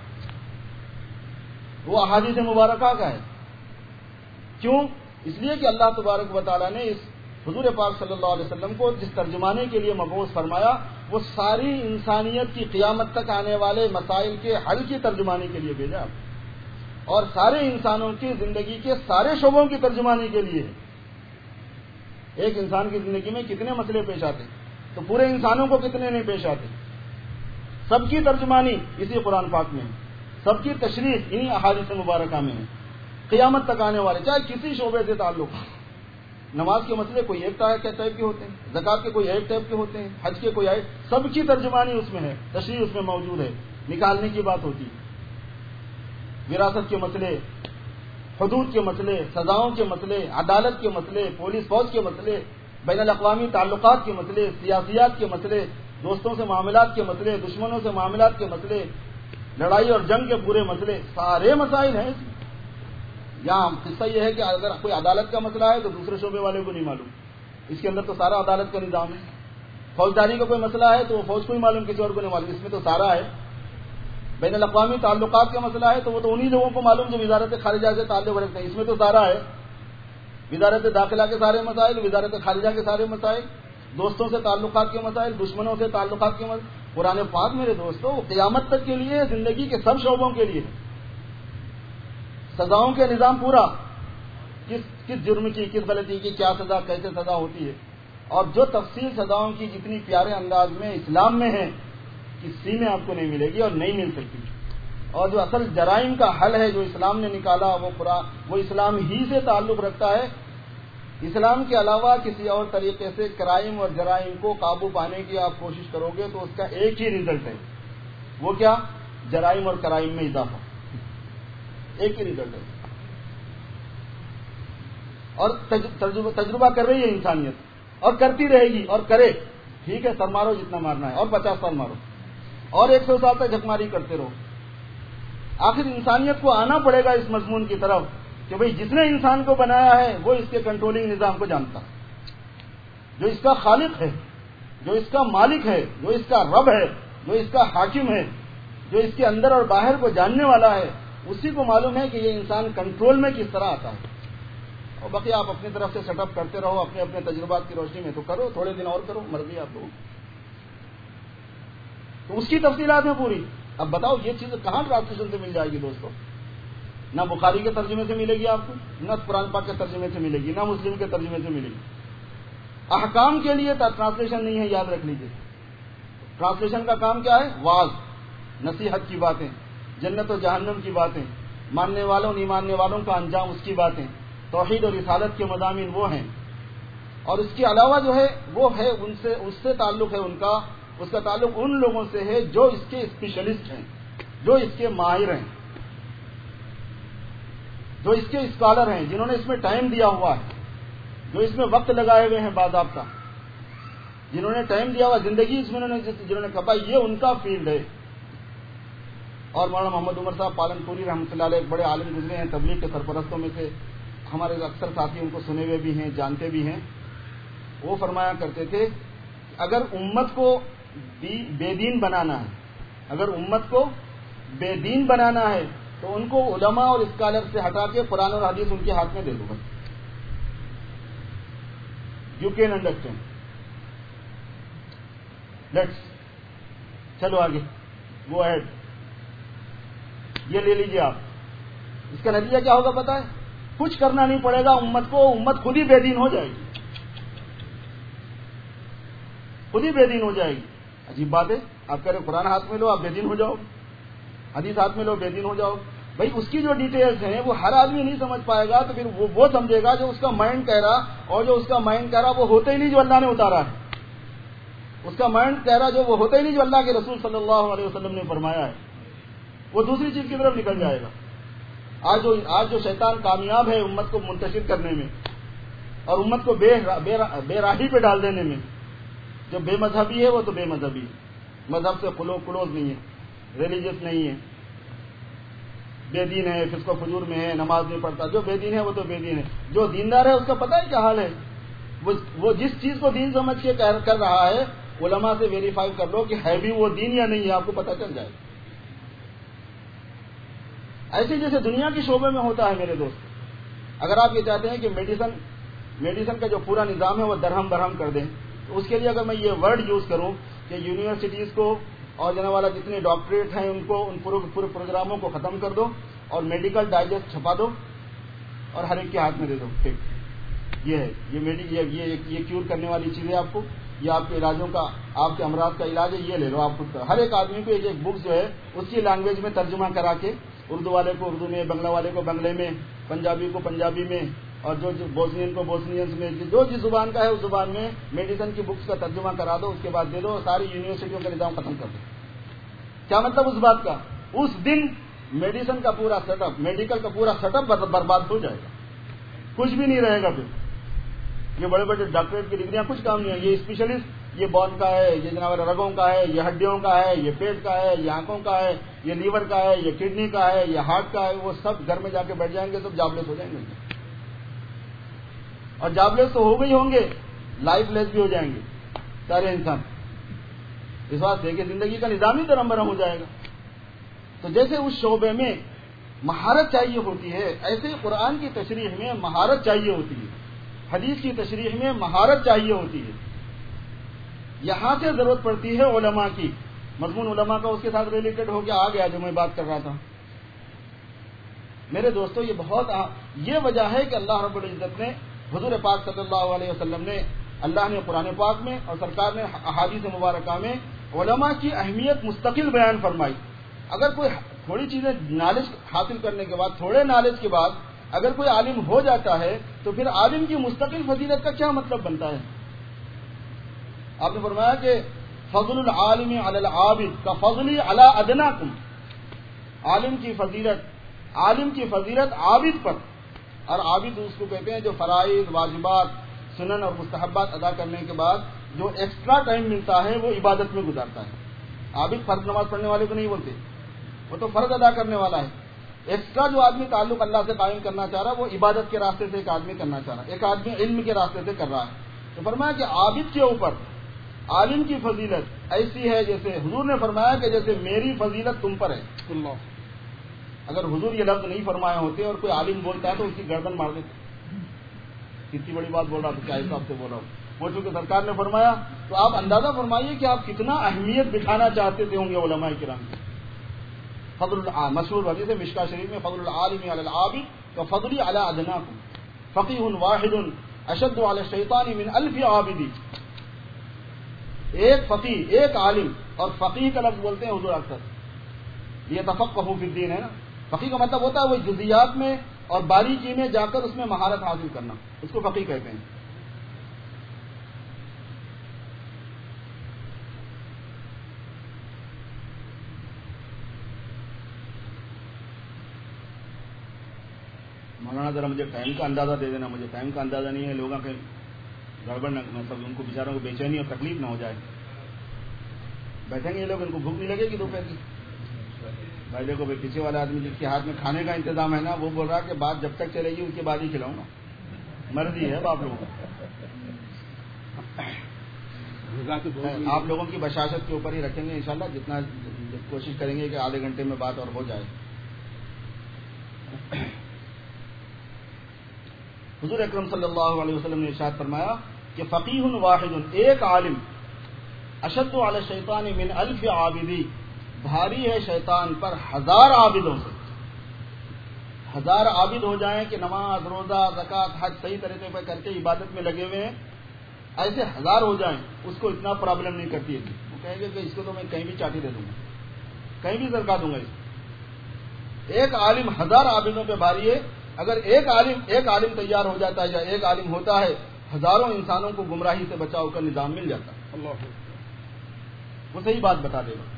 وہ احادیث مبارکہ کا ہے. کیوں؟ اس لیے کہ اللہ تبارک و تعالیٰ نے اس حضور پاک صلی اللہ علیہ وسلم کو جس ترجمانے کے لیے مبعوث فرمایا، وہ ساری انسانیت کی قیامت تک آنے والے مسائل کے حل کی ترجمانی کے لیے بھیجا، اور سارے انسانوں کی زندگی کے سارے شعبوں کی ترجمانی کے لیے. ایک انسان کی زندگی میں کتنے مسئلے پیش آتے، تو پورے انسانوں کو کتنے نہیں پیش آتے. سب کی ترجمانی اسی قرآن پاک میں ہے، سب کی تشریح انہی احادیث مبارکہ میں ہے. قیامت تک آنے والے چاہے کسی شعبے سے تعلق، نماز کے مسئلے کوئی ایک ٹائپ کے ہوتے ہیں، زکوٰۃ کے کوئی ایک ٹائپ کے ہوتے ہیں، حج کے کوئی ایک، سب کی ترجمانی اس میں ہے، تشریح اس میں موجود ہے. نکالنے کی بات ہوتی ہے، وراثت کے مسئلے، حدود کے مسئلے، سزاؤں کے مسئلے، عدالت کے مسئلے، پولیس فوج کے مسئلے، بین الاقوامی تعلقات کے مسئلے، سیاسیات کے مسئلے، دوستوں سے معاملات کے مسئلے، دشمنوں سے معاملات کے مسئلے، لڑائی اور جنگ کے پورے مسئلے، سارے مسائل ہیں. یہاں قصہ یہ ہے کہ اگر کوئی عدالت کا مسئلہ ہے تو دوسرے شعبے والے کو نہیں معلوم، اس کے اندر تو سارا عدالت کا نظام ہے. فوجداری کا کوئی مسئلہ ہے تو وہ فوج کو ہی معلوم، کسی اور کو نہیں معلوم، اس میں تو سارا ہے. بین الاقوامی تعلقات کا مسئلہ ہے تو وہ تو انہی لوگوں کو معلوم جو وزارت خارجہ سے تعلق رکھتے ہیں، اس میں تو سارا ہے. وزارت داخلہ کے سارے مسائل، وزارت خارجہ کے سارے مسائل، دوستوں سے تعلقات کے مسائل، دشمنوں سے تعلقات کے مسائل. قرآن پاک میرے دوستوں قیامت تک کے لیے، زندگی کے سب شعبوں کے لیے. سزاؤں کے نظام پورا، کس جرم کی، کس غلطی کی کیا سزا، کیسے سزا ہوتی ہے، اور جو تفصیل سزاؤں کی جتنی پیارے انداز میں اسلام میں ہے کسی میں آپ کو نہیں ملے گی اور نہیں مل سکتی. اور جو اصل جرائم کا حل ہے جو اسلام نے نکالا، وہ اسلام ہی سے تعلق رکھتا ہے. اسلام کے علاوہ کسی اور طریقے سے کرائم اور جرائم کو قابو پانے کی آپ کوشش کرو گے تو اس کا ایک ہی رزلٹ ہے، وہ کیا؟ جرائم اور کرائم میں اضافہ، ایک ہی رزلٹ ہے. اور تجربہ کر رہی ہے انسانیت، اور کرتی رہے گی، اور کرے. ٹھیک ہے، سر مارو جتنا مارنا ہے، اور 50 سال مارو، اور 100 سال تک جھکماری کرتے رہو. آخر انسانیت کو آنا پڑے گا اس مضمون کی طرف کہ بھئی جس نے انسان کو بنایا ہے وہ اس کے کنٹرولنگ نظام کو جانتا، جو اس کا خالق ہے، جو اس کا مالک ہے، جو اس کا رب ہے، جو اس کا حاکم ہے، جو اس کے اندر اور باہر کو جاننے والا ہے، اسی کو معلوم ہے کہ یہ انسان کنٹرول میں کس طرح آتا ہے. اور باقی آپ اپنی طرف سے سیٹ اپ کرتے رہو اپنے اپنے تجربات کی روشنی میں، تو کرو، تھوڑے دن اور کرو، مرضی آپ لوگوں. تو اس کی تفصیلات ہیں پوری. اب بتاؤ یہ چیز کہاں ٹرانسلیشن سے مل جائے گی دوستو؟ نہ بخاری کے ترجمے سے ملے گی آپ کو، نہ قرآن پاک کے ترجمے سے ملے گی، نہ مسلم کے ترجمے سے ملے گی. احکام کے لیے ٹرانسلیشن نہیں ہے، یاد رکھ لیجیے. ٹرانسلیشن کا کام کیا ہے؟ واعظ، نصیحت کی باتیں، جنت و جہنم کی باتیں، ماننے والوں نہیں ماننے والوں کا انجام، اس کی باتیں، توحید اور رسالت کے مضامین وہ ہیں. اور اس کے علاوہ جو ہے وہ ہے اس سے تعلق ہے اس کا تعلق ان لوگوں سے ہے جو اس کے اسپیشلسٹ ہیں، جو اس کے ماہر ہیں، جو اس کے اسکالر ہیں، جنہوں نے اس میں ٹائم دیا ہوا ہے، جو اس میں وقت لگائے ہوئے ہیں باضابطہ، جنہوں نے ٹائم دیا ہوا زندگی اس میں جنہوں نے کھپائی، یہ ان کا فیلڈ ہے. اور مولانا محمد عمر صاحب پالن پوری رحمۃ اللہ علیہ ایک بڑے عالم گزرے ہیں، تبلیغ کے سرپرستوں میں سے، ہمارے اکثر ساتھی ان کو سنے ہوئے بھی ہیں، جانتے بھی ہیں. وہ فرمایا کرتے تھے اگر امت کو بے دین بنانا ہے، اگر امت کو بے دین بنانا ہے تو ان کو علماء اور اسکالر سے ہٹا کے قرآن اور حدیث ان کے ہاتھ میں دے دو بس. You can understand. لیٹس چلو آگے، گو اہیڈ. یہ لے لیجیے آپ. اس کا نتیجہ کیا ہوگا پتہ ہے؟ کچھ کرنا نہیں پڑے گا امت کو، امت خود ہی بے دین ہو جائے گی، خود ہی بے دین ہو جائے گی. عجیب بات ہے، آپ کہہ رہے قرآن ہاتھ میں لو آپ بے دین ہو جاؤ، حدیث ہاتھ میں لو بے دین ہو جاؤ. بھائی اس کی جو ڈیٹیلز ہیں وہ ہر آدمی نہیں سمجھ پائے گا، تو پھر وہ سمجھے گا جو اس کا مائنڈ کہہ رہا، اور جو اس کا مائنڈ کہہ رہا وہ ہوتے ہی نہیں جو اللہ نے اتارا ہے. اس کا مائنڈ کہہ رہا جو وہ ہوتے ہی نہیں جو اللہ کے رسول صلی اللہ علیہ وسلم نے فرمایا ہے، وہ دوسری چیز کی طرف نکل جائے گا. آج جو شیطان کامیاب ہے امت کو منتشر کرنے میں اور امت کو بے راہی پہ ڈال دینے میں، جو بے مذہبی ہے وہ تو بے مذہبی ہے، مذہب سے کلوز نہیں ہے، ریلیجس نہیں ہے، بے دین ہے، فسق و فجور میں ہے، نماز نہیں پڑھتا. جو بے دین ہے وہ تو بے دین ہے. جو دیندار ہے اس کا پتہ ہے کیا حال ہے؟ وہ جس چیز کو دین سمجھ کے کر رہا ہے، علماء سے ویریفائی کر لو کہ ہے بھی وہ دین یا نہیں ہے، آپ کو پتہ چل جائے گا. ایسے جیسے دنیا کے شعبے میں ہوتا ہے میرے دوست. اگر آپ یہ چاہتے ہیں کہ میڈیسن کا جو پورا نظام ہے وہ درہم برہم کر دیں، تو اس کے لیے اگر میں یہ ورڈ یوز کروں کہ یونیورسٹیز کو اور جناب والا جتنے ڈاکٹریٹ ہیں ان کو ان پورے پروگراموں کو ختم کر دو اور میڈیکل ڈائجسٹ چھپا دو اور ہر ایک کے ہاتھ میں دے دو، ٹھیک، یہ ہے یہ کیور کرنے والی چیز ہے. آپ کو یہ آپ کے علاجوں کا، آپ کے امراض کا علاج ہے، یہ لے لو. آپ خود ہر ایک آدمی کو ایک بک جو ہے اس کی لینگویج میں ترجمہ کرا کے، اردو والے کو اردو میں، بنگلہ والے کو بنگلے میں، پنجابی کو پنجابی میں، اور جو بوسنین کو بوسنینز میں، جو جس زبان کا ہے اس زبان میں میڈیسن کی بکس کا ترجمہ کرا دو، اس کے بعد دے دو، ساری یونیورسٹیوں کا نظام ختم کر دو. کیا مطلب اس بات کا؟ اس دن میڈیسن کا پورا سیٹ اپ، میڈیکل کا پورا سیٹ اپ برباد ہو جائے گا، کچھ بھی نہیں رہے گا. پھر یہ بڑے بڑے ڈاکٹریٹ کی ڈگریاں کچھ کام نہیں ہے. یہ اسپیشلسٹ، یہ بون کا ہے، یہ جناب رگوں کا ہے، یہ ہڈیوں کا ہے، یہ پیٹ کا ہے، یہ آنکھوں کا ہے، یہ لیور کا ہے، یہ کڈنی کا ہے، یہ ہارٹ کا ہے، وہ سب گھر میں جا کے بیٹھ جائیں گے، سب جابلیس ہو جائیں گے. اور جابلیس تو ہو گئی ہوں گے، لائف لیس بھی ہو جائیں گے سارے انسان. اس بات سے کہ زندگی کا نظام ہی درہم برہم ہو جائے گا. تو جیسے اس شعبے میں مہارت چاہیے ہوتی ہے، ایسے قرآن کی تشریح میں مہارت چاہیے ہوتی ہے، حدیث کی تشریح میں مہارت چاہیے ہوتی ہے. یہاں سے ضرورت پڑتی ہے علماء کی. مضمون علماء کا اس کے ساتھ ریلیٹڈ ہو گیا، آ گیا جو میں بات کر رہا تھا. میرے دوستو یہ وجہ ہے کہ اللہ رب العزت نے، حضور پاک صلی اللہ علیہ وسلم نے، اللہ نے قرآن پاک میں اور سرکار نے احادیث مبارکہ میں علماء کی اہمیت مستقل بیان فرمائی. اگر کوئی تھوڑی چیزیں نالج حاصل کرنے کے بعد، تھوڑے نالج کے بعد اگر کوئی عالم ہو جاتا ہے تو پھر عالم کی مستقل فضیلت کا کیا مطلب بنتا ہے؟ آپ نے فرمایا کہ فضل العالم علی العابد کا فضلی علی ادناکم. عالم کی فضیلت عابد پر، اور عابد اس کو کہتے ہیں جو فرائض، واجبات، سنن اور مستحبات ادا کرنے کے بعد جو ایکسٹرا ٹائم ملتا ہے وہ عبادت میں گزارتا ہے. عابد فرض نماز پڑھنے والے کو نہیں بولتے، وہ تو فرض ادا کرنے والا ہے. ایکسٹرا جو آدمی تعلق اللہ سے قائم کرنا چاہ رہا ہے وہ عبادت کے راستے سے ایک آدمی کرنا چاہ رہا ہے، ایک آدمی علم کے راستے سے کر رہا ہے. تو فرمایا کہ عابد کے اوپر عالم کی فضیلت ایسی ہے جیسے حضور نے فرمایا کہ جیسے میری فضیلت تم پر ہے. اللہ، اگر حضور یہ لفظ نہیں فرمائے ہوتے اور کوئی عالم بولتا ہے تو اس کی گردن مار دیتے. کتنی بڑی بات بول رہا تھا، کیا حساب سے بول رہا ہوں. وہ چونکہ سرکار نے فرمایا تو آپ اندازہ فرمائیے کہ آپ کتنا اہمیت بٹھانا چاہتے تھے ہوں گے علماء کرام. فضل مشہور حدیث ہے مشکا شریف میں، فضل العالم علی العابد کا فضلی علی ادناکم فقیہ واحد اشد علی الشیطان من الف عابد. ایک فقیہ، ایک عالم، اور فقیہ کا لفظ بولتے ہیں حضور اکثر، یہ تفقہوا فی الدین ہے نا. فقیہ کا مطلب ہوتا ہے وہ جزیات میں اور باریکی میں جا کر اس میں مہارت حاصل کرنا، اس کو فقیہ کہتے ہیں. مولانا ذرا مجھے ٹائم کا اندازہ دے دینا، مجھے ٹائم کا اندازہ نہیں ہے، لوگوں کے گڑبڑ نہ، مطلب ان کو بیچاروں کو بے چینی اور تکلیف نہ ہو جائے. بیٹھیں گے یہ لوگ، ان کو بھوک نہیں لگے گی دوپہر کی. بھائی دیکھو بھائی پیچھے والا آدمی جس کے ہاتھ میں کھانے کا انتظام ہے نا، وہ بول رہا کہ بات جب تک چلے گی اس کے بعد ہی کھلاؤں گا. مرضی ہے آپ لوگوں آپ لوگوں کی بشاشت کے اوپر ہی رکھیں گے انشاءاللہ. جتنا کوشش کریں گے کہ آدھے گھنٹے میں بات اور ہو جائے. حضور اکرم صلی اللہ علیہ وسلم نے ارشاد فرمایا کہ فقیہ واحد، ایک عالم، اشد علی الشیطان من الف عابدی، بھاری ہے شیطان پر 1000 عابدوں سے. 1000 عابد ہو جائیں کہ نماز روزہ زکوٰۃ حج صحیح طریقے پہ کر کے عبادت میں لگے ہوئے ہیں، ایسے 1000 ہو جائیں، اس کو اتنا پرابلم نہیں کرتی ہے. وہ کہیں گے کہ اس کو تو میں کہیں بھی چاٹی دے دوں گا، کہیں بھی سرکا دوں گا. اس ایک عالم 1000 عابدوں پہ بھاری ہے. اگر ایک عالم تیار ہو جاتا ہے یا ایک عالم ہوتا ہے، ہزاروں انسانوں کو گمراہی سے بچاؤ کا نظام مل جاتا ہے. اللہ وہ صحیح بات بتا دے گا.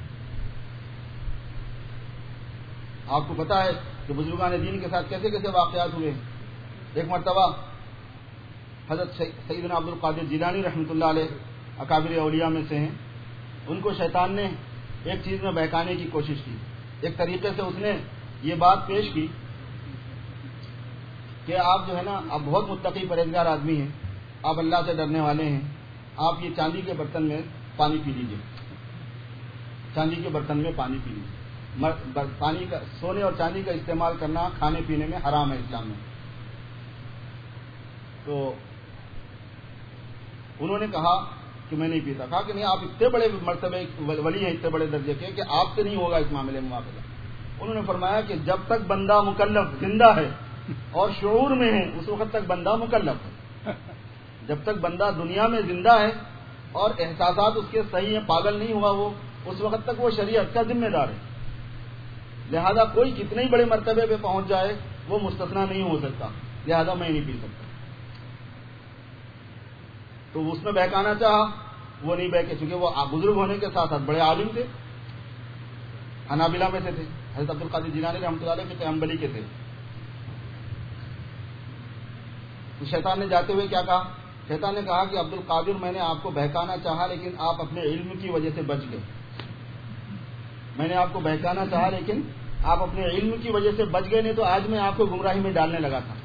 آپ کو پتا ہے کہ بزرگان دین کے ساتھ کیسے کیسے واقعات ہوئے. ایک مرتبہ حضرت سیدنا عبد القادر جیلانی رحمۃ اللہ علیہ اکابر اولیاء میں سے ہیں، ان کو شیطان نے ایک چیز میں بہکانے کی کوشش کی. ایک طریقے سے اس نے یہ بات پیش کی کہ آپ جو ہے نا، آپ بہت متقی پرہیزگار آدمی ہیں، آپ اللہ سے ڈرنے والے ہیں، آپ یہ چاندی کے برتن میں پانی پی لیجیے، چاندی کے برتن میں پانی پی لیجیے. پانی کا، سونے اور چاندی کا استعمال کرنا کھانے پینے میں حرام ہے اسلام میں. تو انہوں نے کہا کہ میں نہیں پیتا. کہا کہ نہیں، آپ اتنے بڑے مرتبے ولی ہیں، اتنے بڑے درجے کے، کہ آپ سے نہیں ہوگا اس معاملے میں معاملہ. انہوں نے فرمایا کہ جب تک بندہ مکلف زندہ ہے اور شعور میں ہے، اس وقت تک بندہ مکلف ہے. جب تک بندہ دنیا میں زندہ ہے اور احساسات اس کے صحیح ہیں، پاگل نہیں ہوا وہ، اس وقت تک وہ شریعت کا ذمہ دار ہے. لہذا کوئی کتنے ہی بڑے مرتبے پہ پہنچ جائے وہ مستثنا نہیں ہو سکتا. لہذا میں نہیں پی سکتا. تو اس میں بہکانا چاہا، وہ نہیں بہکے، چونکہ وہ بزرگ ہونے کے ساتھ ساتھ بڑے عالم تھے، حنابلہ میں سے تھے. حضرت عبد القادر جیلانی رحمۃ اللہ علیہ کے حنبلی کے تھے. تو شیطان نے جاتے ہوئے کیا کہا؟ شیطان نے کہا کہ عبد القادر، میں نے آپ کو بہکانا چاہا لیکن آپ اپنے علم کی وجہ سے بچ گئے. میں نے آپ کو بہکانا چاہا لیکن آپ اپنے علم کی وجہ سے بچ گئے، نہیں تو آج میں آپ کو گمراہی میں ڈالنے لگا تھا.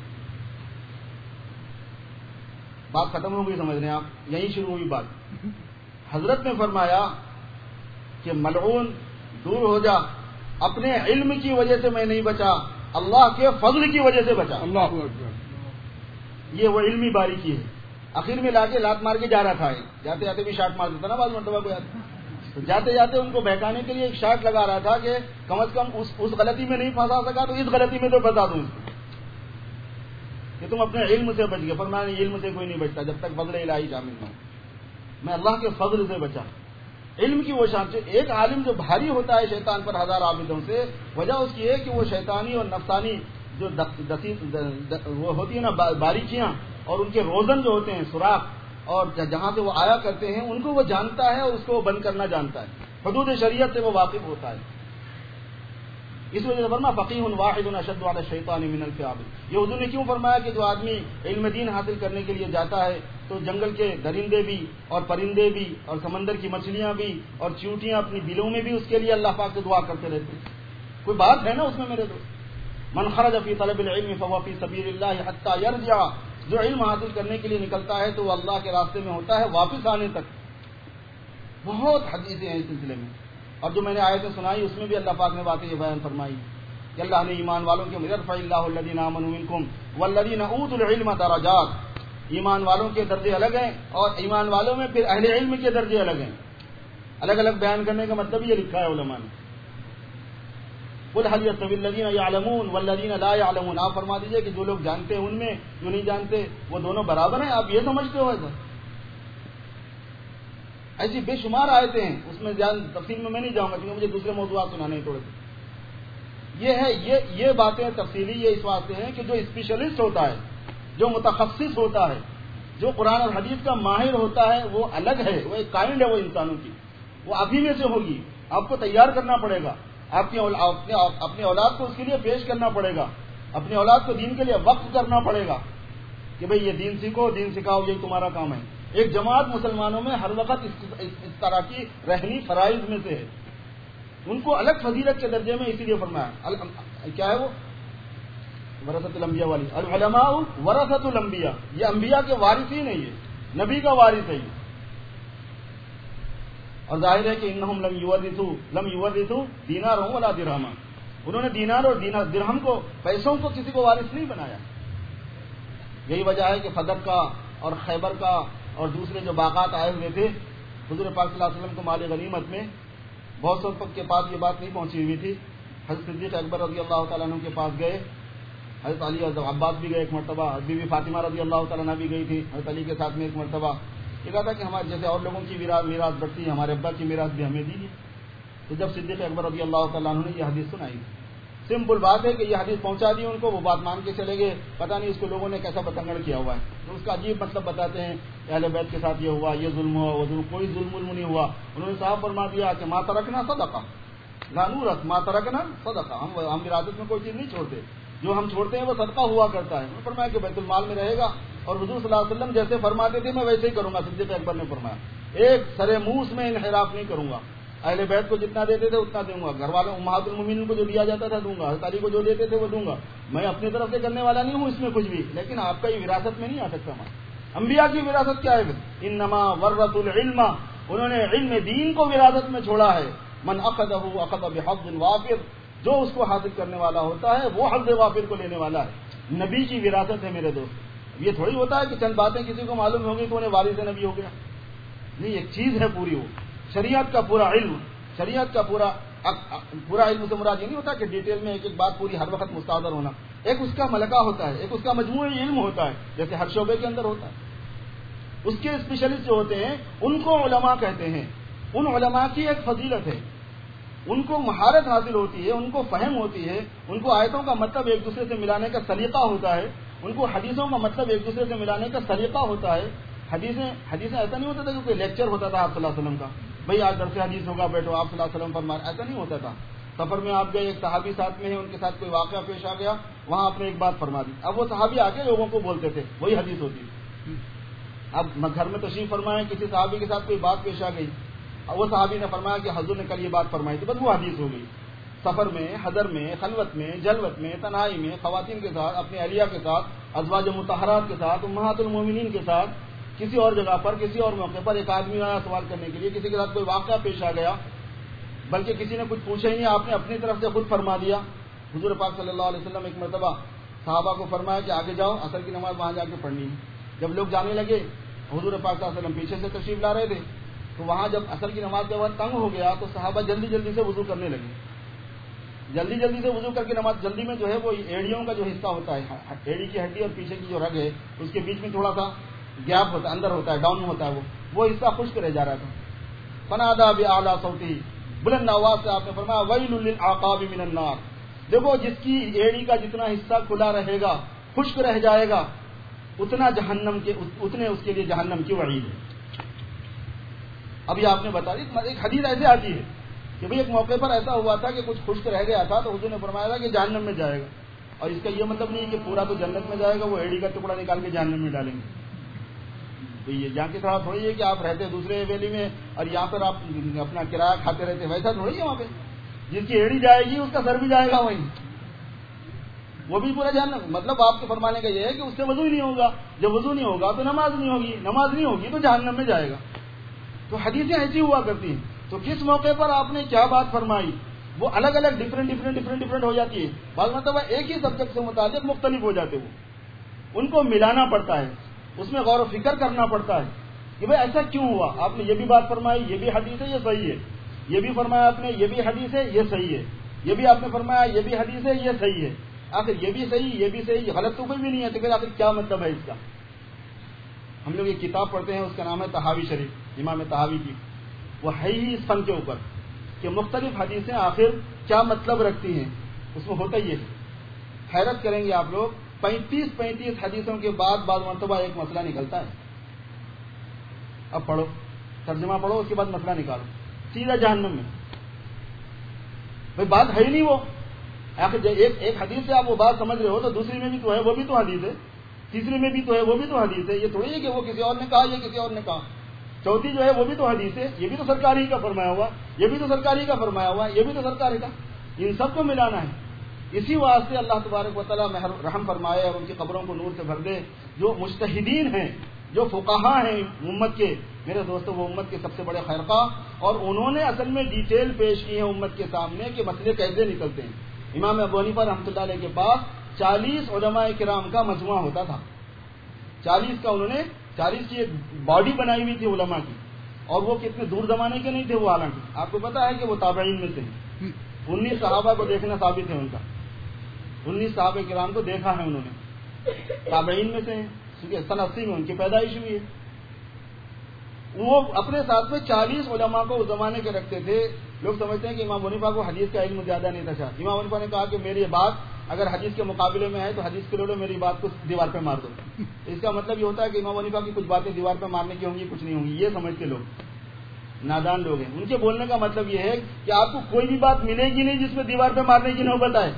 بات ختم ہو گئی، سمجھ رہے ہیں آپ؟ یہیں شروع ہوئی بات. حضرت نے فرمایا کہ ملعون دور ہو جا، اپنے علم کی وجہ سے میں نہیں بچا، اللہ کے فضل کی وجہ سے بچا. اللہ اکبر. یہ وہ علمی باریکی ہے. آخر میں لا کے لات مار کے جا رہا تھا، جاتے جاتے بھی شاٹ مار دیتا نا بعض مرتبہ کو. تو جاتے جاتے ان کو بہکانے کے لیے ایک شاٹ لگا رہا تھا کہ کم از کم اس غلطی میں نہیں پھنسا سکا تو اس غلطی میں تو پھنسا دوں اس کو کہ تم اپنے علم سے بچ گئے. پر میں علم سے کوئی نہیں بچتا جب تک فضل الہی شامل نہ ہو. میں اللہ کے فضل سے بچا. علم کی وہ شان سے ایک عالم جو بھاری ہوتا ہے شیطان پر 1000 عابدوں سے، وجہ اس کی ہے کہ وہ شیطانی اور نفسانی جو وہ ہوتی ہے نا باریکیاں، اور ان کے روزن جو ہوتے ہیں سوراخ، اور جہاں سے وہ آیا کرتے ہیں ان کو وہ جانتا ہے اور اس کو وہ بند کرنا جانتا ہے. حدود شریعت سے وہ واقف ہوتا ہے. اس وجہ سے فرمایا فقیہ واحد اشد علی الشیطان من الف عابد. یہ حضور نے کیوں فرمایا کہ جو آدمی علم دین حاصل کرنے کے لیے جاتا ہے تو جنگل کے درندے بھی اور پرندے بھی اور سمندر کی مچھلیاں بھی اور چیونٹیاں اپنی بلوں میں بھی اس کے لیے اللہ پاک سے دعا کرتے رہتے ہیں. کوئی بات ہے نا اس میں میرے دوست؟ من خرج فی طلب العلم فهو فی سبیل اللہ حتی یرجع. جو علم حاصل کرنے کے لیے نکلتا ہے تو وہ اللہ کے راستے میں ہوتا ہے واپس آنے تک. بہت حدیثیں ہیں اس سلسلے میں، اور جو میں نے آیتیں سنائی اس میں بھی اللہ پاک نے باتیں یہ بیان فرمائی کہ اللہ نے ایمان والوں کے یرفع اللہ الذین آمنوا منکم والذین اوتوا العلم درجات. ایمان والوں کے درجے الگ ہیں اور ایمان والوں میں پھر اہل علم کے درجے الگ ہیں. الگ الگ بیان کرنے کا مطلب یہ لکھا ہے علماء نے. قل هل يستوي الذين يعلمون والذين لا يعلمون. آپ فرما دیجئے کہ جو لوگ جانتے ہیں ان میں، جو نہیں جانتے وہ دونوں برابر ہیں. آپ یہ سمجھتے ہو ایسا؟ ایسی بے شمار آیتیں ہیں، اس میں زیادہ تفصیل میں نہیں جاؤں گا کیونکہ مجھے دوسرے موضوعات سنانے ہیں تھوڑے سے. یہ ہے یہ باتیں تفصیلی یہ اس واسطے ہیں کہ جو اسپیشلسٹ ہوتا ہے، جو متخصص ہوتا ہے، جو قرآن اور حدیث کا ماہر ہوتا ہے وہ الگ ہے، وہ ایک کائنڈ ہے وہ انسانوں کی. وہ آپ ہی میں سے ہوگی. آپ کو تیار کرنا پڑے گا، اپنے اولاد کو اس کے لیے پیش کرنا پڑے گا. اپنی اولاد کو دین کے لیے وقف کرنا پڑے گا کہ بھئی یہ دین سیکھو، دین سکھاؤ، یہی تمہارا کام ہے. ایک جماعت مسلمانوں میں ہر وقت اس طرح کی رہنی فرائض میں سے ہے. ان کو الگ فضیلت کے درجے میں اسی لیے فرمایا. کیا ہے وہ ورثۃ الانبیاء والی، العلماء ورثۃ الانبیاء، یہ انبیاء کے وارثین ہیں، یہ نبی کا وارث ہے یہ. اور ظاہر ہے کہ انہم لم یورثوا دینارا ولا درہما، انہوں نے دینار اور درہم کو، پیسوں کو کسی کو وارث نہیں بنایا. یہی وجہ ہے کہ فدق کا اور خیبر کا اور دوسرے جو باغات آئے ہوئے تھے، حضور پاک صلی اللہ علیہ وسلم کو مال غنیمت میں بہت سو کے پاس یہ بات نہیں پہنچی ہوئی تھی. حضرت صدیق اکبر رضی اللہ تعالیٰ عنہ کے پاس گئے، حضرت علی عباس بھی گئے ایک مرتبہ، بی بی فاطمہ رضی اللہ تعالیٰ عنہ بھی گئی تھی حضرت علی کے ساتھ میں ایک مرتبہ. یہ کہا تھا کہ ہمارے جیسے اور لوگوں کی میراث بڑھتی ہے، ہمارے ابا کی میراث بھی ہمیں دیجیے. تو جب صدیق اکبر رضی اللہ تعالیٰ عنہ نے یہ حدیث سنائی، سمپل بات ہے کہ یہ حدیث پہنچا دی ان کو، وہ بات مان کے چلے گئے. پتہ نہیں اس کو لوگوں نے کیسا بتنگڑ کیا ہوا ہے. تو اس کا عجیب مطلب بتاتے ہیں اہل بیت کے ساتھ یہ ہوا، یہ ظلم ہوا، وہ ظلم، کوئی ظلم نہیں ہوا. انہوں نے صاحب فرما دیا کہ ما ترکنا صدقہ لا نورث، ما ترکنا صدقہ، ہم وراثت میں کوئی چیز نہیں چھوڑتے، جو ہم چھوڑتے ہیں وہ صدقہ ہوا کرتا ہے. انہوں نے فرمایا کہ بیت المال میں رہے گا، اور حضور صلی اللہ علیہ وسلم جیسے فرماتے تھے میں ویسے ہی کروں گا. صدیق اکبر نے فرمایا ایک سرے منہ میں انحراف نہیں کروں گا. اہل بیت کو جتنا دیتے تھے اتنا دوں گا، گھر والوں امہات المومنین کو جو دیا جاتا تھا دوں گا، حضرت علی کو جو دیتے تھے وہ دوں گا. میں اپنی طرف سے کرنے والا نہیں ہوں اس میں کچھ بھی، لیکن آپ کا یہ وراثت میں نہیں آ سکتا. انبیاء کی وراثت کیا ہے؟ انما ورثوا العلم، انہوں نے علم دین کو وراثت میں چھوڑا ہے. من اخذہ اخذ بحظ وافر، جو اس کو حاصل کرنے والا ہوتا ہے وہ حظ وافر کو لینے والا ہے. نبی کی وراثت ہے میرے دوست. یہ تھوڑی ہوتا ہے کہ چند باتیں کسی کو معلوم ہو گئی تو انہیں وارث نبی ہو گیا. نہیں، ایک چیز ہے پوری، وہ شریعت کا پورا علم. شریعت کا پورا علم سے مراد یہ نہیں ہوتا کہ ڈیٹیل میں ایک ایک بات پوری ہر وقت مستحضر ہونا. ایک اس کا ملکہ ہوتا ہے، ایک اس کا مجموعی علم ہوتا ہے، جیسے ہر شعبے کے اندر ہوتا ہے. اس کے اسپیشلسٹ جو ہوتے ہیں ان کو علماء کہتے ہیں. ان علماء کی ایک فضیلت ہے، ان کو مہارت حاصل ہوتی ہے، ان کو فہم ہوتی ہے، ان کو آیتوں کا مطلب ایک دوسرے سے ملانے کا سلیقہ ہوتا ہے، ان کو حدیثوں کا مطلب ایک دوسرے سے ملانے کا سلیقہ ہوتا ہے. حدیثیں ایسا نہیں ہوتا تھا کہ کوئی لیکچر ہوتا تھا آپ صلی اللہ علیہ وسلم کا، بھئی آج درس حدیث ہوگا بیٹھو آپ صلی اللہ علیہ وسلم فرما، ایسا نہیں ہوتا تھا. سفر میں آپ گئے، ایک صحابی ساتھ میں ہے، ان کے ساتھ کوئی واقعہ پیش آ گیا، وہاں آپ نے ایک بات فرما دی. اب وہ صحابی آ کے لوگوں کو بولتے تھے، وہی حدیث ہوتی. اب گھر میں تشریف فرمائے، کسی صحابی کے ساتھ کوئی بات پیش آ گئی، وہ صحابی نے فرمایا کہ حضور نے کل یہ بات فرمائی تھی، بس وہ حدیث ہو گئی. سفر میں، حضر میں، خلوت میں، جلوت میں، تنہائی میں، خواتین کے ساتھ، اپنی اہلیہ کے ساتھ، ازواج مطہرات کے ساتھ، امہات المومنین کے ساتھ، کسی اور جگہ پر، کسی اور موقع پر ایک آدمی آیا سوال کرنے کے لیے، کسی کے ساتھ کوئی واقعہ پیش آ گیا، بلکہ کسی نے کچھ پوچھا ہی نہیں، آپ نے اپنی طرف سے خود فرما دیا. حضور پاک صلی اللہ علیہ وسلم ایک مرتبہ صحابہ کو فرمایا کہ آگے جاؤ، عصر کی نماز وہاں جا کے پڑھنی ہے. جب لوگ جانے لگے، حضور پاک صلی اللہ علیہ وسلم پیچھے سے تشریف لا رہے تھے، تو وہاں جب عصر کی نماز کا وقت تنگ ہو گیا تو صحابہ جلدی جلدی سے وضو کرنے لگے. جلدی جلدی سے وضو کر کے نماز، جلدی میں جو ہے وہ ایڑیوں کا جو حصہ ہوتا ہے، ایڑی کی ہڈی اور پیچھے کی جو رگ ہے اس کے بیچ میں تھوڑا سا گیپ ہوتا ہے، اندر ہوتا ہے، ڈاؤن میں ہوتا ہے، وہ حصہ خشک رہ جا رہا تھا. فنادى بأعلى صوته، بلند آواز سے آپ نے فرمایا ویل للعقاب من النار. دیکھو جس کی ایڑی کا جتنا حصہ کھلا رہے گا، خشک رہ جائے گا، اتنے اس کے لیے جہنم کی وعید ہے. ابھی آپ نے بتا دی، ایک حدیث ایسے آتی ہے کہ بھئی ایک موقع پر ایسا ہوا تھا کہ کچھ خشک رہ گیا تھا، تو حضور نے فرمایا تھا کہ جہنم میں جائے گا. اور اس کا یہ مطلب نہیں کہ پورا تو جنت میں جائے گا، وہ ایڑی کا ٹکڑا نکال کے جہنم میں ڈالیں گے. تو یہ جہاں کی طرح تھوڑی ہے کہ آپ رہتے دوسرے ویلی میں اور یہاں پر آپ اپنا کرایہ کھاتے رہتے، ویسا تھوڑی ہے. وہاں پہ جس کی ایڑی جائے گی اس کا سر بھی جائے گا وہیں، وہ بھی پورا جہنم. مطلب آپ کے فرمانے کا یہ ہے کہ اس سے وضو ہی نہیں ہوگا، جب وضو نہیں ہوگا تو نماز نہیں ہوگی، نماز نہیں ہوگی تو جہنم میں جائے گا. تو حدیثیں ایسی ہوا کرتی ہیں. تو کس موقع پر آپ نے کیا بات فرمائی وہ الگ الگ ڈفرینٹ ہو جاتی ہے. بعض مرتبہ ایک ہی سبجیکٹ سے متعلق مختلف ہو جاتے، وہ ان کو ملانا پڑتا ہے، اس میں غور و فکر کرنا پڑتا ہے کہ بھئی ایسا کیوں ہوا. آپ نے یہ بھی بات فرمائی، یہ بھی حدیث ہے، یہ صحیح ہے. یہ بھی فرمایا آپ نے، یہ بھی حدیث ہے، یہ صحیح ہے. یہ بھی آپ نے فرمایا، یہ بھی حدیث ہے، یہ صحیح ہے. آخر یہ بھی صحیح، یہ بھی صحیح، غلط تو کوئی بھی نہیں ہے. تو پھر آخر کیا مطلب ہے اس کا؟ ہم لوگ ایک کتاب پڑھتے ہیں، اس کا نام ہے طحاوی شریف، امام طحاوی کی. وہ ہے ہی اس فن کے اوپر کہ مختلف حدیثیں آخر کیا مطلب رکھتی ہیں. اس میں ہوتا یہ ہے، حیرت کریں گے آپ لوگ، 35 حدیثوں کے بعد بعض مرتبہ ایک مسئلہ نکلتا ہے. اب پڑھو، ترجمہ پڑھو، اس کے بعد مسئلہ نکالو، سیدھا جہنم میں. بھائی بات ہے ہی نہیں وہ، آخر ایک حدیث سے آپ وہ بات سمجھ رہے ہو تو دوسری میں بھی تو ہے وہ بھی تو حدیث ہے, تیسری میں بھی تو ہے وہ بھی تو حدیث ہے. یہ تھوڑی ہے کہ وہ کسی اور نے کہا یہ کسی اور نے کہا. چوتھی جو ہے وہ بھی تو حدیث ہے, یہ بھی تو سرکار ہی کا فرمایا ہوا, یہ بھی تو سرکار ہی کا فرمایا ہوا, یہ بھی تو سرکار ہی کا. ان سب کو ملانا ہے. اسی واسطے اللہ تبارک و تعالیٰ رحم فرمائے اور ان کی قبروں کو نور سے بھر دے. جو مجتہدین ہیں, جو فقہا ہیں امت کے, میرے دوستو وہ امت کے سب سے بڑے خیرخواہ, اور انہوں نے اصل میں ڈیٹیل پیش کی ہے امت کے سامنے کہ مسئلے کیسے نکلتے ہیں. امام ابو حنیفہ رحمۃ اللہ علیہ کے پاس 40 علماء کرام کا مجموعہ ہوتا تھا. 40 کا انہوں نے 40 کی ایک باڈی بنائی ہوئی تھی علماء کی, اور وہ کتنے دور زمانے کے نہیں تھے وہ. حالانکہ آپ کو پتا ہے کہ وہ تابعین میں سے ہیں. 19 صحابہ کو دیکھنا ثابت ہے ان کا, 19 صحابہ کرام کو دیکھا ہے انہوں نے, تابعین میں سے ہیں. سن 80 میں ان کی پیدائش ہوئی ہے. وہ اپنے ساتھ میں 40 علماء کو اس زمانے کے رکھتے تھے. لوگ سمجھتے ہیں کہ امام حنیفہ کو حدیث کا علم زیادہ نہیں تھا. امام حنیفہ نے کہا کہ میری بات اگر حدیث کے مقابلے میں ہے تو حدیث کے لوڑے میری بات کو دیوار پہ مار دو. اس کا مطلب یہ ہوتا ہے کہ امام حنیفہ کی کچھ باتیں دیوار پہ مارنے کی ہوں گی, کچھ نہیں ہوں گی. یہ سمجھتے لوگ نادان لوگ ہیں. ان کے بولنے کا مطلب یہ ہے کہ آپ کو کوئی بھی بات ملے گی نہیں جس میں دیوار پہ مارنے کی نوبت آئے.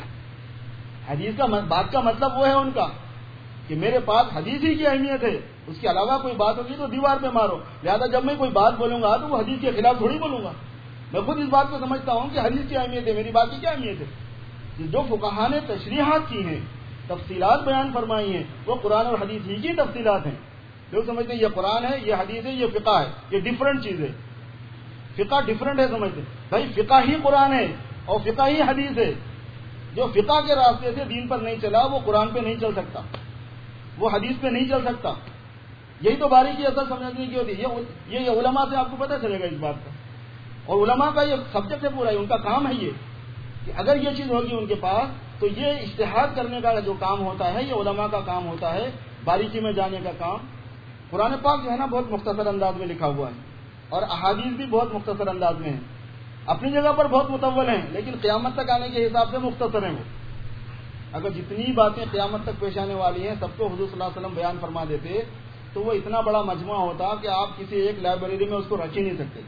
حدیث کا بات کا مطلب وہ ہے ان کا کہ میرے پاس حدیث ہی کی اہمیت ہے, اس کے علاوہ کوئی بات ہوگی تو دیوار پہ مارو. لہٰذا جب میں کوئی بات بولوں گا تو وہ حدیث کے خلاف تھوڑی بولوں گا. میں خود اس بات کو سمجھتا ہوں کہ حدیث کی اہمیت ہے, میری بات کی کیا اہمیت ہے. جو فقہا نے تشریحات کی ہیں, تفصیلات بیان فرمائی ہیں, وہ قرآن اور حدیث ہی کی تفصیلات ہیں. لوگ سمجھتے ہیں یہ قرآن ہے, یہ حدیث ہے, یہ فقہ ہے, یہ ڈفرنٹ چیز ہے. فقہ ڈفرنٹ ہے سمجھتے بھائی. فقہ ہی قرآن ہے اور فقہ ہی حدیث ہے. جو فقہ کے راستے سے دین پر نہیں چلا وہ قرآن پہ نہیں چل سکتا, وہ حدیث پہ نہیں چل سکتا. یہی تو باریکی اصل سمجھنے کی ہوتی ہے. یہ علماء سے آپ کو پتہ چلے گا اس بات کا, اور علماء کا یہ سبجیکٹ ہے پورا, ان کا کام ہے یہ کہ اگر یہ چیز ہوگی ان کے پاس تو یہ اجتہاد کرنے کا جو کام ہوتا ہے یہ علماء کا کام ہوتا ہے, باریکی میں جانے کا کام. قرآن پاک جو ہے نا بہت مختصر انداز میں لکھا ہوا ہے, اور احادیث بھی بہت مختصر انداز میں ہیں. اپنی جگہ پر بہت مطول ہیں لیکن قیامت تک آنے کے حساب سے مختصر ہیں. وہ اگر جتنی باتیں قیامت تک پیش آنے والی ہیں سب کو حضور صلی اللہ علیہ وسلم بیان فرما دیتے تو وہ اتنا بڑا مجموعہ ہوتا کہ آپ کسی ایک لائبریری میں اس کو رکھ ہی نہیں سکتے.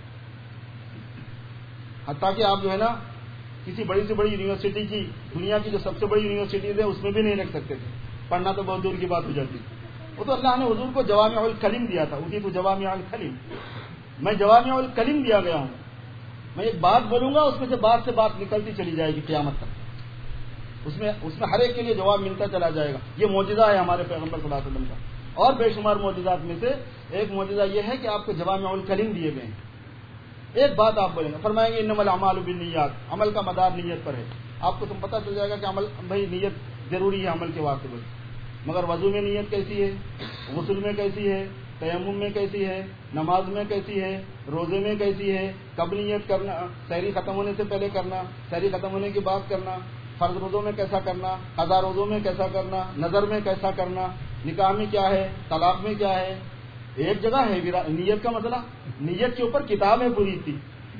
حتیٰ کہ آپ جو ہے نا کسی بڑی سے بڑی یونیورسٹی کی, دنیا کی جو سب سے بڑی یونیورسٹیز ہیں اس میں بھی نہیں رکھ سکتے تھے. پڑھنا تو بہت دور کی بات ہو جاتی. وہ تو اللہ نے حضور کو جوامع الکلم دیا تھا. اسی کو جوامع الکلم, میں جوامع الکلم دیا گیا ہوں. میں ایک بات بولوں گا اس میں سے بات نکلتی چلی جائے گی قیامت تک. اس میں ہر ایک کے لیے جواب ملتا چلا جائے گا. یہ معجزہ ہے ہمارے پیغمبر صلی اللہ علیہ وسلم کا. اور بے شمار معجزات میں سے ایک معجزہ یہ ہے کہ آپ کو جوامع الکلم دیے گئے ہیں. ایک بات آپ بولیں گے, فرمائیں گے انما الاعمال بالنیات, عمل کا مدار نیت پر ہے. آپ کو تم پتہ چل جائے گا کہ عمل بھائی نیت ضروری ہے عمل کے واسطے بس. مگر وضو میں نیت کیسی ہے, غسل میں کیسی ہے, تیمم میں کیسی ہے, نماز میں کیسی ہے, روزے میں کیسی ہے, کب نیت کرنا, سحری ختم ہونے سے پہلے کرنا, سحری ختم ہونے کے بعد کرنا, فرض روزوں میں کیسا کرنا, قضا روزوں میں کیسا کرنا, نظر میں کیسا کرنا, نکاح میں کیا ہے, طلاق میں کیا ہے. ایک جگہ ہے نیت کا مسئلہ. نیت کے اوپر کتاب ہے پوری تھی.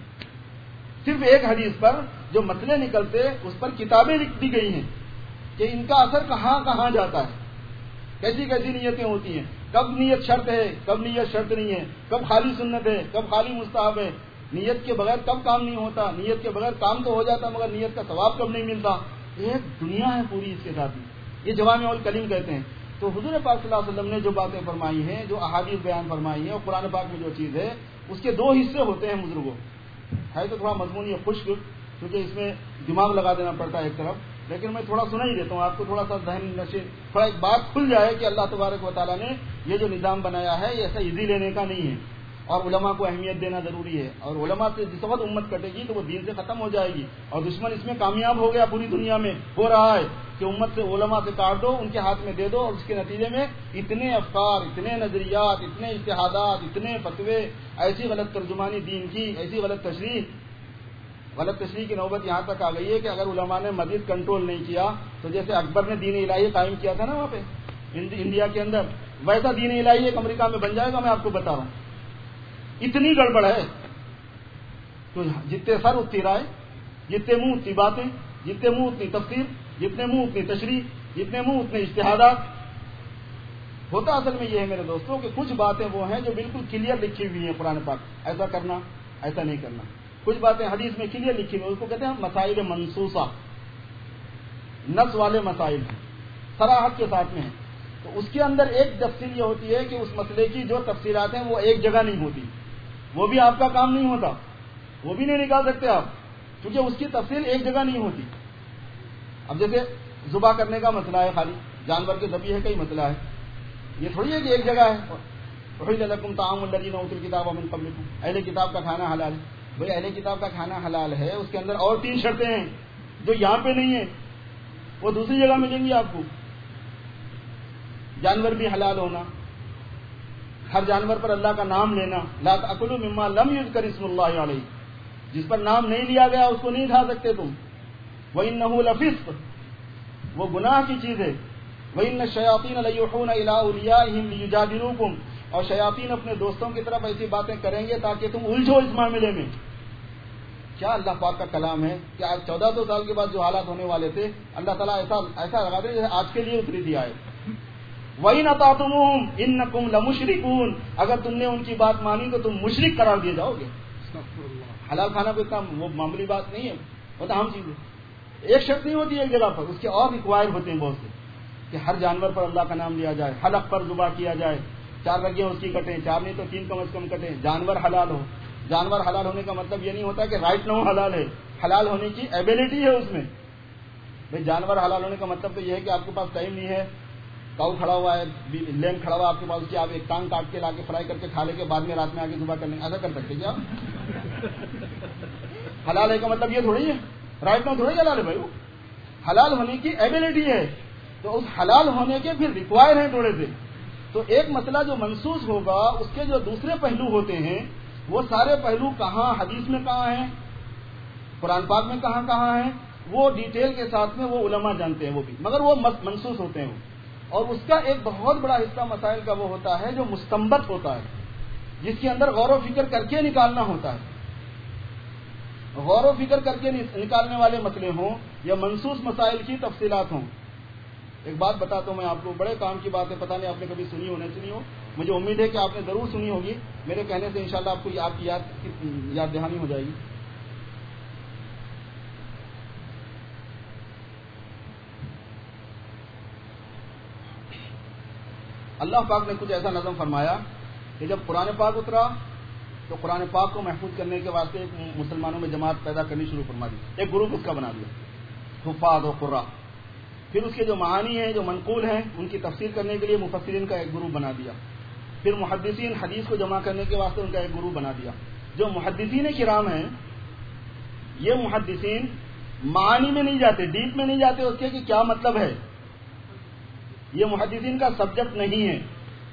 صرف ایک حدیث پر جو مسئلے نکلتے اس پر کتابیں لکھ دی گئی ہیں کہ ان کا اثر کہاں کہاں جاتا ہے, کیسی کیسی نیتیں ہوتی ہیں, کب نیت شرط ہے, کب نیت شرط نہیں ہے, کب خالی سنت ہے, کب خالی مستحب ہے, نیت کے بغیر کب کام نہیں ہوتا, نیت کے بغیر کام تو ہو جاتا مگر نیت کا ثواب کب نہیں ملتا. ایک دنیا ہے پوری اس کے ساتھ میں. یہ جوامع الکلم کہتے ہیں. تو حضور پاک صلی اللہ علیہ وسلم نے جو باتیں فرمائی ہیں, جو احادیث بیان فرمائی ہیں, اور قرآن پاک میں جو چیز ہے اس کے 2 حصے ہوتے ہیں بزرگوں. ہے تو تھوڑا مضمون یہ خشک کیونکہ اس میں دماغ لگا دینا پڑتا ہے ایک طرف, لیکن میں تھوڑا سنا ہی دیتا ہوں آپ کو, تھوڑا سا ذہن نشے, تھوڑا ایک بات کھل جائے کہ اللہ تبارک و تعالیٰ نے یہ جو نظام بنایا ہے یہ ایسا ایزی لینے کا نہیں ہے, اور علماء کو اہمیت دینا ضروری ہے. اور علماء سے جس وقت امت کٹے گی تو وہ دین سے ختم ہو جائے گی, اور دشمن اس میں کامیاب ہو گیا. پوری دنیا میں ہو رہا ہے کہ امت سے علماء سے کاٹ دو, ان کے ہاتھ میں دے دو, اور اس کے نتیجے میں اتنے افکار, اتنے نظریات, اتنے اجتہادات, اتنے فتوے, ایسی غلط ترجمانی دین کی, ایسی غلط تشریح کی نوبت یہاں تک آ گئی ہے کہ اگر علماء نے مزید کنٹرول نہیں کیا تو جیسے اکبر نے دین الہی قائم کیا تھا نا وہاں پہ انڈیا کے اندر, ویسا دین الہی ایک امریکہ میں بن جائے گا. میں آپ کو بتا رہا ہوں اتنی گڑبڑ ہے. تو جتنے سر اتنی رائے, جتنے منہ اتنی باتیں, جتنے منہ اتنی تفسیر, جتنے منہ اتنی تشریح, جتنے منہ اتنے اجتہادات. ہوتا اصل میں یہ ہے میرے دوستوں کہ کچھ باتیں وہ ہیں جو بالکل کلیئر لکھی ہوئی ہیں قرآن پاک, ایسا کرنا ایسا نہیں کرنا. کچھ باتیں حدیث میں کلیئر لکھی ہوئی, اس کو کہتے ہیں مسائل منسوسہ. نص والے مسائل ہیں، صراحت کے ساتھ میں ہیں، تو اس کے اندر ایک تفصیل یہ ہوتی ہے کہ اس مسئلے کی جو تفصیلات ہیں وہ ایک جگہ نہیں ہوتی، وہ بھی آپ کا کام نہیں ہوتا، وہ بھی نہیں نکال سکتے آپ، کیونکہ اس کی تفصیل ایک جگہ نہیں ہوتی. اب جیسے ذبح کرنے کا مسئلہ ہے، خالی جانور کے ذبح کا ہی مسئلہ ہے، یہ تھوڑی ہے کہ ایک جگہ ہے. احل لکم طعام الذین اوتوا الکتاب من قبلکم، اہل کتاب کا کھانا حلال ہے. بھائی اہل کتاب کا کھانا حلال ہے، اس کے اندر اور 3 شرطیں ہیں جو یہاں پہ نہیں ہیں، وہ دوسری جگہ ملیں گی آپ کو. جانور بھی حلال ہونا، ہر جانور پر اللہ کا نام لینا، لا تأکلوا مما لم یذکر اسم اللہ علیہ، جس پر نام نہیں لیا گیا اس کو نہیں کھا سکتے تم. وَإِنَّهُ لَفِسْقٌ، وہ گناہ کی چیز ہے. وَإِنَّ الشَّيَاطِينَ لَيُوحُونَ إِلَىٰ أَوْلِيَائِهِمْ لِيُجَادِلُوكُمْ، اور شیاطین اپنے دوستوں کی طرف ایسی باتیں کریں گے تاکہ تم الجھو اس معاملے میں. کیا اللہ پاک کا کلام ہے کہ آج 1400 سال کے بعد جو حالات ہونے والے تھے اللہ تعالیٰ ایسا لگا دے جیسے آج کے لیے اتری دی آئے. وَإِنْ أَطَعْتُمُوهُمْ إِنَّكُمْ لَمُشْرِكُونَ، اگر تم نے ان کی بات مانی تو تم مشرک قرار دیے جاؤ گے. حلال کھانا کوئی اتنا وہ معمولی بات نہیں ہے، وہ تو اہم چیز ہے. ایک شرط نہیں ہوتی ایک جگہ پر، اس کے اور ریکوائر ہوتے ہیں بہت سے، کہ ہر جانور پر اللہ کا نام لیا جائے، حلق پر ذبح کیا جائے، 4 رگیں اس کی کٹیں، 4 نہیں تو 3 کم از کم کٹیں، جانور حلال ہو. جانور حلال ہونے کا مطلب یہ نہیں ہوتا کہ رائٹ نہ ہو حلال ہے، حلال ہونے کی ایبلٹی ہے اس میں. بھائی جانور حلال ہونے کا مطلب تو یہ ہے کہ آپ کے پاس ٹائم نہیں ہے، کاؤ کھڑا ہوا ہے، لیم کھڑا ہوا آپ کے پاس، اس کی آپ ایک ٹانگ کاٹ کے لا کے فرائی کر کے کھا لے کے بعد میں رات میں آ کے ذبح کر لیں، ایسا کر سکتے کیا؟ حلال ہے کا مطلب یہ تھوڑی ہے، رائٹ نہ تھوڑی حلال ہے بھائی، وہ حلال ہونے کی ایبلٹی ہے. تو اس حلال ہونے کے پھر ریکوائر ہیں تھوڑے سے. تو ایک مسئلہ جو منسوخ ہوگا اس کے جو دوسرے پہلو ہوتے ہیں وہ سارے پہلو کہاں حدیث میں کہاں ہیں، قرآن پاک میں کہاں کہاں ہیں، وہ ڈیٹیل کے ساتھ میں وہ علماء جانتے ہیں، وہ بھی مگر وہ منسوخ ہوتے ہیں. اور اس کا ایک بہت بڑا حصہ مسائل کا وہ ہوتا ہے جو مستنبط ہوتا ہے، جس کے اندر غور و فکر کر کے نکالنا ہوتا ہے. غور و فکر کر کے نکالنے والے مسئلے ہوں یا منسوخ مسائل کی تفصیلات ہوں. ایک بات بتاتا ہوں میں آپ کو، بڑے کام کی بات ہے، پتہ نہیں آپ نے کبھی سنی ہو نہیں سنی ہو، مجھے امید ہے کہ آپ نے ضرور سنی ہوگی. میرے کہنے سے انشاءاللہ آپ کو آپ کی یاد دہانی ہو جائے گی. اللہ پاک نے کچھ ایسا نظم فرمایا کہ جب قرآن پاک اترا تو قرآن پاک کو محفوظ کرنے کے واسطے مسلمانوں میں جماعت پیدا کرنی شروع فرما دی، ایک گروپ اس کا بنا دیا، حفاظ و قراء. پھر اس کے جو معانی ہیں جو منقول ہیں ان کی تفسیر کرنے کے لیے مفسرین کا ایک گروپ بنا دیا. پھر محدثین حدیث کو جمع کرنے کے واسطے ان کا ایک گروپ بنا دیا. جو محدثین کرام ہیں یہ محدثین معانی میں نہیں جاتے، ڈیپ میں نہیں جاتے اس کے کہ کیا مطلب ہے، یہ محدثین کا سبجیکٹ نہیں ہے.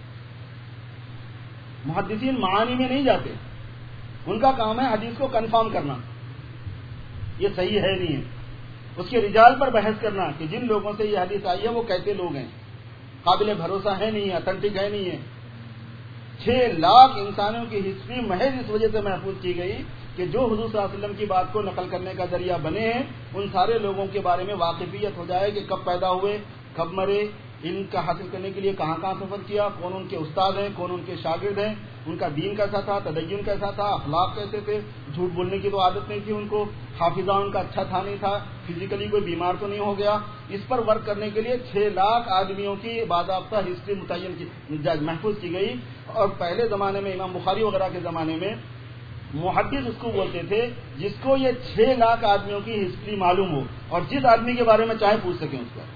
محدثین معانی میں نہیں جاتے، ان کا کام ہے حدیث کو کنفرم کرنا، یہ صحیح ہے نہیں ہے، اس کے رجال پر بحث کرنا کہ جن لوگوں سے یہ حدیث آئی ہے وہ کیسے لوگ ہیں، قابل بھروسہ ہے نہیں ہے، اتھینٹک ہے نہیں ہے. 6 لاکھ انسانوں کی ہسٹری محض اس وجہ سے محفوظ کی گئی کہ جو حضور صلی اللہ علیہ وسلم کی بات کو نقل کرنے کا ذریعہ بنے ہیں ان سارے لوگوں کے بارے میں واقفیت ہو جائے کہ کب پیدا ہوئے، کب مرے، علم کا حاصل کرنے کے لیے کہاں کہاں سفر کیا، کون ان کے استاد ہیں، کون ان کے شاگرد ہیں، ان کا دین کیسا تھا، تدین کیسا تھا، اخلاق کیسے تھے، جھوٹ بولنے کی تو عادت نہیں تھی ان کو، حافظہ ان کا اچھا تھا نہیں تھا، فزیکلی کوئی بیمار تو نہیں ہو گیا. اس پر ورک کرنے کے لیے 6 لاکھ آدمیوں کی باضابطہ ہسٹری متعین کی محفوظ کی گئی. اور پہلے زمانے میں امام بخاری وغیرہ کے زمانے میں محدث اس کو بولتے تھے جس کو یہ 6 لاکھ آدمیوں کی ہسٹری معلوم ہو اور جس آدمی کے بارے میں چاہے پوچھ سکیں اس کا.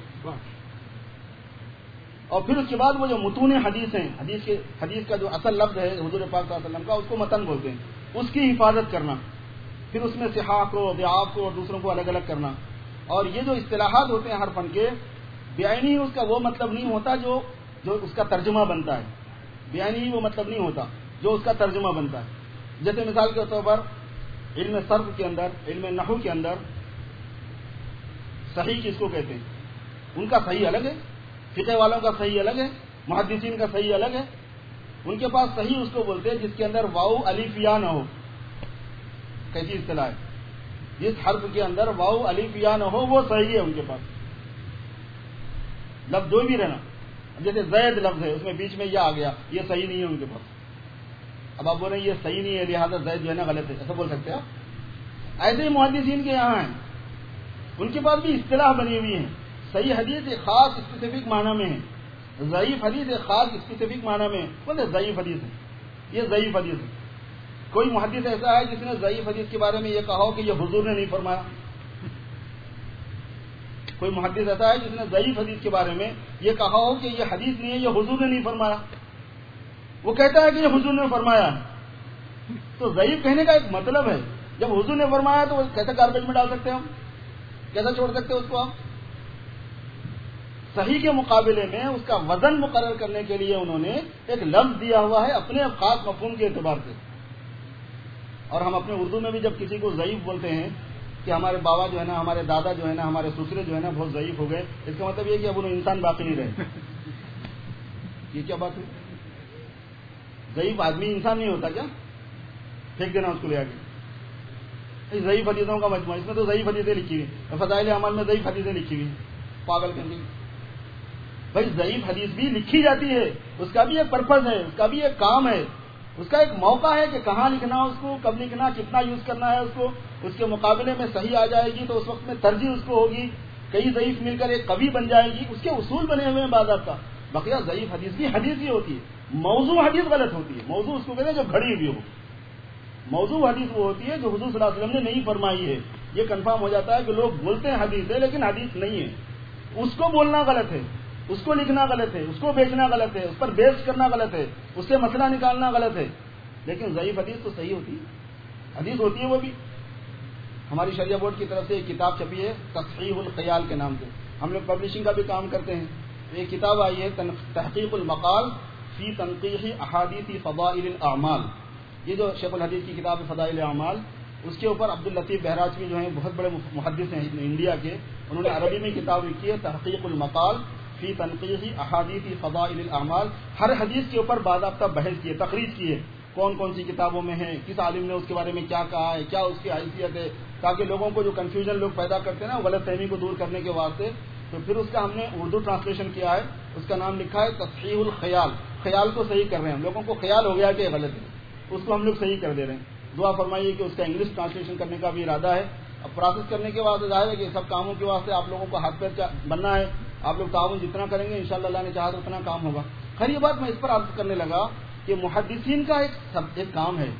اور پھر اس کے بعد وہ جو متون حدیث ہیں، حدیث کا جو اصل لفظ ہے حضور پاک صلی اللہ علیہ وسلم کا، اس کو متن بولتے ہیں، اس کی حفاظت کرنا، پھر اس میں صحاح کو، ضعاف کو اور دوسروں کو الگ الگ کرنا. اور یہ جو اصطلاحات ہوتے ہیں ہر فن کے، بیانی اس کا وہ مطلب نہیں ہوتا جو اس کا ترجمہ بنتا ہے، بیانی وہ مطلب نہیں ہوتا جو اس کا ترجمہ بنتا ہے. جیسے مثال کے طور پر علم صرف کے اندر، علم نحو کے اندر صحیح کس کو کہتے ہیں، ان کا صحیح الگ ہے، فقہ والوں کا صحیح الگ ہے، محدثین کا صحیح الگ ہے. ان کے پاس صحیح اس کو بولتے ہیں جس کے اندر واو الف یا نہ ہو. کیسی اصطلاح ہے؟ جس حرف کے اندر واو الف یا نہ ہو وہ صحیح ہے ان کے پاس، لفظ جو بھی رہنا. جیسے زید لفظ ہے اس میں بیچ میں یہ آ گیا، یہ صحیح نہیں ہے ان کے پاس. اب آپ بول رہے ہیں یہ صحیح نہیں ہے لہٰذا زید جو ہے نا غلط ہے، ایسا بول سکتے ہیں آپ؟ ایسے ہی محدثین کے یہاں ہیں، ان کے پاس بھی اصطلاح بنی ہوئی ہیں صحیح حدیث ایک خاص اسپیسیفک معنی میں ہے، ضعیف حدیث ایک خاص اسپیسیفک معنی میں ہے. بولے ضعیف حدیث ہے، یہ ضعیف حدیث ہے. کوئی محدث ایسا ہے جس نے ضعیف حدیث کے بارے میں یہ کہا ہو کہ یہ حضور نے نہیں فرمایا؟ کوئی محدث ایسا ہے جس نے ضعیف حدیث کے بارے میں یہ کہا ہو کہ یہ حدیث نہیں ہے، یہ حضور نے نہیں فرمایا؟ وہ کہتا ہے کہ یہ حضور نے فرمایا ہے. تو ضعیف کہنے کا ایک مطلب ہے، جب حضور نے فرمایا تو کیسے گاربیج میں ڈال سکتے ہیں ہم؟ کیسا چھوڑ سکتے ہیں اس کو ہم؟ صحیح کے مقابلے میں اس کا وزن مقرر کرنے کے لیے انہوں نے ایک لفظ دیا ہوا ہے اپنے خاص مفہوم کے اعتبار سے. اور ہم اپنے اردو میں بھی جب کسی کو ضعیف بولتے ہیں کہ ہمارے بابا جو ہے نا، ہمارے دادا جو ہے نا، ہمارے سسرے جو ہے نا بہت ضعیف ہو گئے، اس کا مطلب یہ کہ اب انہیں انسان باقی نہیں رہے. یہ کیا بات ہے؟ ضعیف آدمی انسان نہیں ہوتا کیا؟ پھینک دینا اس کو لے آگے. ضعیف حدیثوں کا مجموعہ، اس میں تو ضعیف حدیثیں لکھی ہوئی، فضائل اعمال میں ضعیف حدیثیں لکھی ہوئی. پاگل کرنے بھائی ضعیف حدیث بھی لکھی جاتی ہے، اس کا بھی ایک پرپز ہے، اس کا بھی ایک کام ہے، اس کا ایک موقع ہے کہ کہاں لکھنا اس کو، کب لکھنا، کتنا یوز کرنا ہے اس کو. اس کے مقابلے میں صحیح آ جائے گی تو اس وقت میں ترجیح اس کو ہوگی، کئی ضعیف مل کر ایک قوی بن جائے گی. اس کے اصول بنے ہوئے ہیں باضابطہ. بقیہ ضعیف حدیث بھی حدیث ہی ہوتی ہے. موضوع حدیث غلط ہوتی ہے. موضوع اس کو کہتے ہیں جو گھڑی ہوئی ہو. موضوع حدیث وہ ہوتی ہے جو حضور صلی اللہ علیہ وسلم نے نہیں فرمائی ہے. یہ کنفرم ہو جاتا ہے کہ لوگ بولتے ہیں حدیث ہے لیکن حدیث نہیں ہے. اس کو بولنا غلط ہے، اس کو لکھنا غلط ہے، اس کو بیچنا غلط ہے، اس پر بیچ کرنا غلط ہے، اس سے مسئلہ نکالنا غلط ہے. لیکن ضعیف حدیث تو صحیح ہوتی ہے، حدیث ہوتی ہے. وہ بھی ہماری شریعہ بورڈ کی طرف سے ایک کتاب چھپی ہے تصحیح الخیال کے نام سے. ہم لوگ پبلشنگ کا بھی کام کرتے ہیں. ایک کتاب آئی ہے تحقیق المقال فی تنقیح احادیث فضائل الاعمال. یہ جو شیخ الحدیث کی کتاب ہے فضائل اعمال، اس کے اوپر عبداللطیف بہراجوی جو ہیں بہت بڑے محدث ہیں انڈیا کے، انہوں نے عربی میں کتاب لکھی ہے تحقیق المقال فی تنقیح احادیث فضائل الاعمال. ہر حدیث کے اوپر باضابطہ بحث کی ہے، تخریج کی ہے، کون کون سی کتابوں میں ہے، کس عالم نے اس کے بارے میں کیا کہا ہے، کیا اس کی حیثیت ہے، تاکہ لوگوں کو جو کنفیوژن لوگ پیدا کرتے ہیں نا غلط فہمی کو دور کرنے کے واسطے. تو پھر اس کا ہم نے اردو ٹرانسلیشن کیا ہے، اس کا نام لکھا ہے تصحیح الخیال. خیال کو صحیح کر رہے ہیں، لوگوں کو خیال ہو گیا کہ غلط ہے، اس کو ہم لوگ صحیح کر دے رہے ہیں. دعا فرمائیے کہ اس کا انگلش ٹرانسلیشن کرنے کا بھی ارادہ ہے. اب پروسیس کرنے کے واسطے ظاہر ہے کہ سب کاموں کے واسطے آپ لوگوں کو ہاتھ پیر بننا ہے. آپ لوگ تعاون جتنا کریں گے انشاءاللہ اللہ نے چاہا تو اتنا کام ہوگا. خیر یہ بات میں اس پر عرض کرنے لگا کہ محدثین کا ایک کام ہے،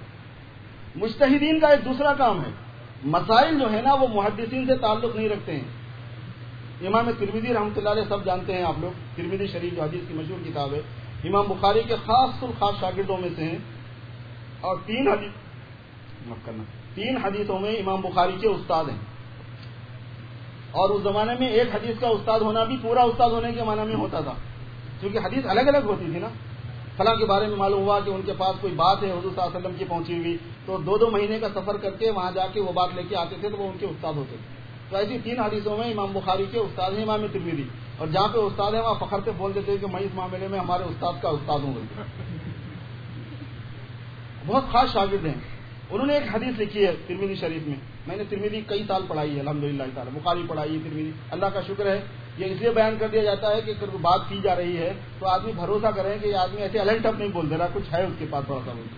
مجتہدین کا ایک دوسرا کام ہے. مسائل جو ہے نا وہ محدثین سے تعلق نہیں رکھتے ہیں. امام ترمذی رحمۃ اللہ علیہ سب جانتے ہیں آپ لوگ، ترمذی شریف جو حدیث کی مشہور کتاب ہے، امام بخاری کے خاص الخاص شاگردوں میں سے ہیں. اور تین حدیثوں میں امام بخاری کے استاد ہیں. اور اس زمانے میں ایک حدیث کا استاد ہونا بھی پورا استاد ہونے کے معنی میں ہوتا تھا، کیونکہ حدیث الگ الگ ہوتی تھی نا. فلاں کے بارے میں معلوم ہوا کہ ان کے پاس کوئی بات ہے حضور صلی اللہ علیہ وسلم کی پہنچی ہوئی، تو 2 مہینے کا سفر کر کے وہاں جا کے وہ بات لے کے آتے تھے، تو وہ ان کے استاد ہوتے تھے. تو ایسی 3 حدیثوں میں امام بخاری کے استاد ہیں امام ترمذی. اور جہاں پہ استاد ہیں وہاں فخر سے بول دیتے ہیں کہ میں اس معاملے میں ہمارے استاد کا استاد ہوں. بہت خاص شاگرد ہیں. انہوں نے ایک حدیث لکھی ہے ترمذی شریف میں. میں نے ترمذی کئی سال پڑھائی ہے الحمدللہ تعالی. بخاری پڑھائی ہے، ترمذی اللہ کا شکر ہے. یہ اس لیے بیان کر دیا جاتا ہے کہ اگر بات کی جا رہی ہے تو آدمی بھروسہ کریں کہ یہ آدمی ایسے الٹ ٹپ نہیں بول دے رہا، کچھ ہے اس کے پاس بھروسہ بولتے.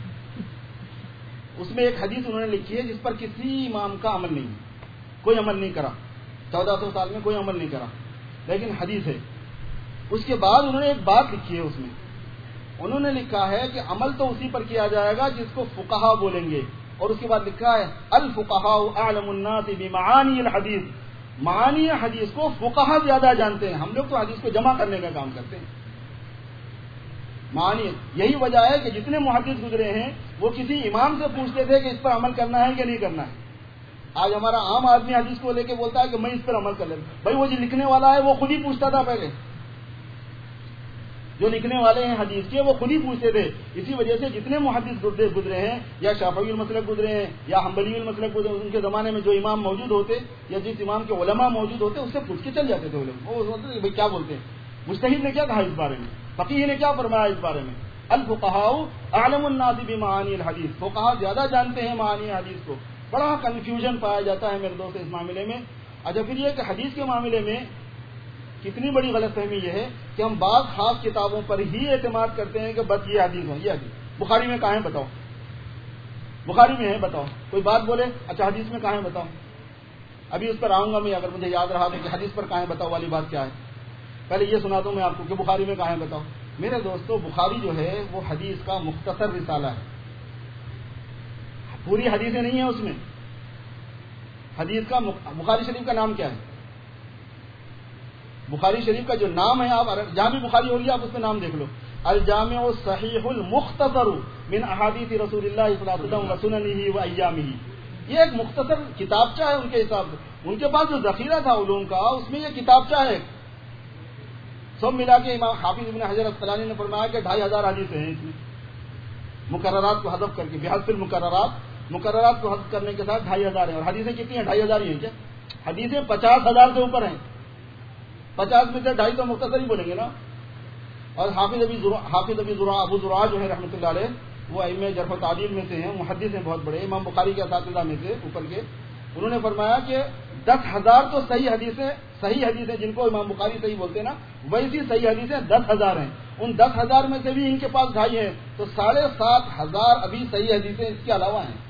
اس میں ایک حدیث انہوں نے لکھی ہے جس پر کسی امام کا عمل نہیں، کوئی عمل نہیں کرا، 1400 سال میں کوئی عمل نہیں کرا، لیکن حدیث ہے. اس کے بعد انہوں نے ایک بات لکھی ہے، اس میں انہوں نے لکھا ہے کہ عمل تو اسی پر کیا جائے گا جس کو فقہا بولیں گے. اور اس کے بعد لکھا ہے الفقہاء اعلم الناس بمعانی الحدیث. معانی حدیث کو فقہا زیادہ جانتے ہیں، ہم لوگ تو حدیث کو جمع کرنے کا کام کرتے ہیں. معانی یہی وجہ ہے کہ جتنے محدث گزرے ہیں وہ کسی امام سے پوچھتے تھے کہ اس پر عمل کرنا ہے کہ نہیں کرنا ہے. آج ہمارا عام آدمی حدیث کو لے کے بولتا ہے کہ میں اس پر عمل کر لیتا ہوں. بھائی وہ جو لکھنے والا ہے وہ خود ہی پوچھتا تھا پہلے. جو لکھنے والے ہیں حدیث کے وہ خود ہی پوچھتے تھے. اسی وجہ سے جتنے محدث گزرے ہیں یا شافعی المسلک گزرے ہیں یا حنبلی المسلک گزرے، ان کے زمانے میں جو امام موجود ہوتے یا جس امام کے علماء موجود ہوتے اس سے پوچھ کے چل جاتے تھے. وہ سوچتے تھے بھائی کیا بولتے ہیں، مجتہد نے کیا کہا اس بارے میں، فقیہ نے کیا فرمایا اس بارے میں. الفقہاء اعلم الناس بمعانی الحدیث. فقہا زیادہ جانتے ہیں معانی حدیث کو. بڑا کنفیوژن پایا جاتا ہے میرے دوست اس معاملے میں. اچھا پھر یہ کہ حدیث کے معاملے میں کتنی بڑی غلط فہمی یہ ہے کہ ہم بعض خاص کتابوں پر ہی اعتماد کرتے ہیں کہ بس یہ حدیث ہو، یہ حدیث بخاری میں کہاں ہے بتاؤ، بخاری میں ہے بتاؤ. کوئی بات بولے اچھا حدیث میں کہاں ہے بتاؤ. ابھی اس پر آؤں گا میں، اگر مجھے یاد رہا کہ حدیث پر کہاں ہے بتاؤ والی بات کیا ہے. پہلے یہ سنا دوں میں آپ کو کہ بخاری میں کہاں ہے بتاؤ. میرے دوستو بخاری جو ہے وہ حدیث کا مختصر رسالہ ہے، پوری حدیثیں نہیں ہیں اس میں. حدیث کا بخاری شریف کا نام کیا ہے؟ بخاری شریف کا جو نام ہے، آپ جہاں بھی بخاری ہوگی آپ اس میں نام دیکھ لو، الجامع الصحیح المختصر من احادیث رسول اللہ صلی اللہ علیہ وسلم وسننہ وایامہ. یہ ایک مختصر کتابچہ ہے ان کے حساب سے. ان کے پاس جو ذخیرہ تھا علوم کا اس میں یہ کتابچہ ہے. سب ملا کے امام حافظ ابن حجر اسقلانی نے فرمایا کہ 2500 حدیثیں ہیں اس میں، مقررات کو حذف کر کے، بحذف المقررات، مقررات کو حذف کرنے کے ساتھ 2500 ہیں. اور حدیثیں کتنی ہیں؟ 2500 ہی ہیں. کیا حدیثیں 50,000 سے اوپر ہیں؟ 50 میں سے 2.5 تو مختصر ہی بولیں گے نا. اور حافظ ابی زرع ابو زرع جو ہے رحمۃ اللہ علیہ، وہ ائمہ جرح و تعدیل میں سے ہیں، محدث ہیں بہت بڑے، امام بخاری کے اساتذہ میں سے اوپر کے. انہوں نے فرمایا کہ 10,000 تو صحیح حدیثیں جن کو امام بخاری صحیح بولتے ہیں نا، ویسی صحیح حدیثیں 10,000 ہیں. ان 10,000 میں سے بھی ان کے پاس 2.5 ہیں، تو 7,500 ابھی صحیح حدیثیں اس کے علاوہ ہیں.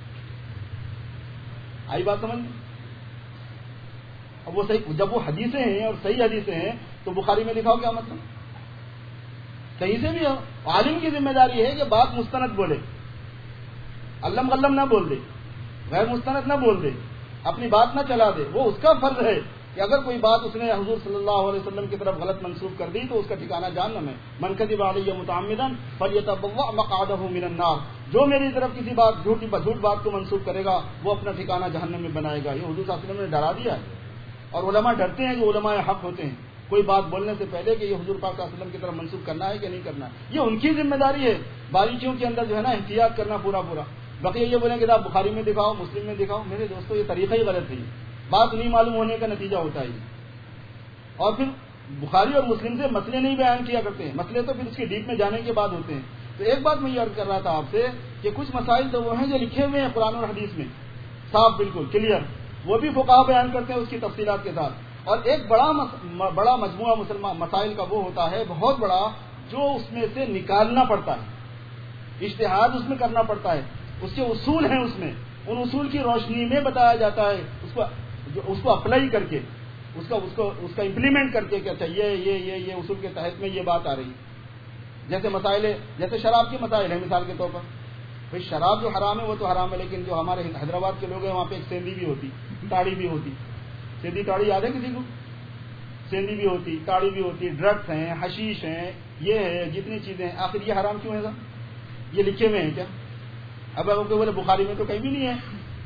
آئی بات سمجھ؟ اب وہ صحیح، جب وہ حدیثیں ہیں اور صحیح حدیثیں ہیں تو بخاری میں لکھا ہو کیا مطلب؟ کہیں سے بھی ہو. عالم کی ذمہ داری ہے کہ بات مستند بولے، علم غلم نہ بول دے، غیر مستند نہ بول دے، اپنی بات نہ چلا دے. وہ اس کا فرض ہے کہ اگر کوئی بات اس نے حضور صلی اللہ علیہ وسلم کی طرف غلط منسوب کر دی تو اس کا ٹھکانہ جہنم ہے. من کذب علی متعمدا فلیتبوأ مقعدہ من النار. جو میری طرف کسی جھوٹ بات کو منسوب کرے گا وہ اپنا ٹھکانہ جہنم میں بنائے گا. یہ حضور صلی اللہ علیہ وسلم نے ڈرا دیا ہے. اور علماء ڈرتے ہیں جو علماء حق ہوتے ہیں کوئی بات بولنے سے پہلے کہ یہ حضور پاک صلی اللہ علیہ وسلم کی طرف منسوب کرنا ہے کہ نہیں کرنا ہے. یہ ان کی ذمہ داری ہے. باریکیوں کے اندر جو ہے نا احتیاط کرنا پورا. بقیہ یہ بولیں کہ آپ بخاری میں دکھاؤ، مسلم میں دکھاؤ. میرے دوستو یہ طریقہ ہی غلط ہے. بات نہیں معلوم ہونے کا نتیجہ ہوتا ہے. اور پھر بخاری اور مسلم سے مسئلے نہیں بیان کیا کرتے ہیں. مسئلے تو پھر اس کے ڈیپ میں جانے کے بعد ہوتے ہیں. تو ایک بات میں یہ عرض کر رہا تھا آپ سے کہ کچھ مسائل تو وہ ہیں جو لکھے ہوئے ہیں قرآن اور حدیث میں، صاف بالکل کلیئر، وہ بھی فقہا بیان کرتے ہیں اس کی تفصیلات کے ساتھ. اور ایک بڑا مجموعہ مسائل کا وہ ہوتا ہے بہت بڑا، جو اس میں سے نکالنا پڑتا ہے، اجتہاد اس میں کرنا پڑتا ہے. اس کے اصول ہیں، اس میں ان اصول کی روشنی میں بتایا جاتا ہے، اس کو اپلائی کر کے، اس کا امپلیمنٹ کر کے کہ اچھا یہ اصول کے تحت میں یہ بات آ رہی ہے. جیسے شراب کے مسائل ہیں مثال کے طور پر. بھائی شراب جو حرام ہے وہ تو حرام ہے، لیکن جو ہمارے حیدرآباد کے لوگ ہیں وہاں پہ ایک سیندی بھی ہوتی، تاڑی بھی ہوتی. سیندی تاڑی یاد ہے کسی کو؟ سیندی بھی ہوتی، تاڑی بھی ہوتی، ڈرگس ہیں، حشیش ہیں، یہ ہے، جتنی چیزیں ہیں. آخر یہ حرام کیوں ہے صاحب؟ یہ لکھے ہوئے ہیں کیا؟ اب آپ کو بولے بخاری میں تو کہیں بھی نہیں ہے.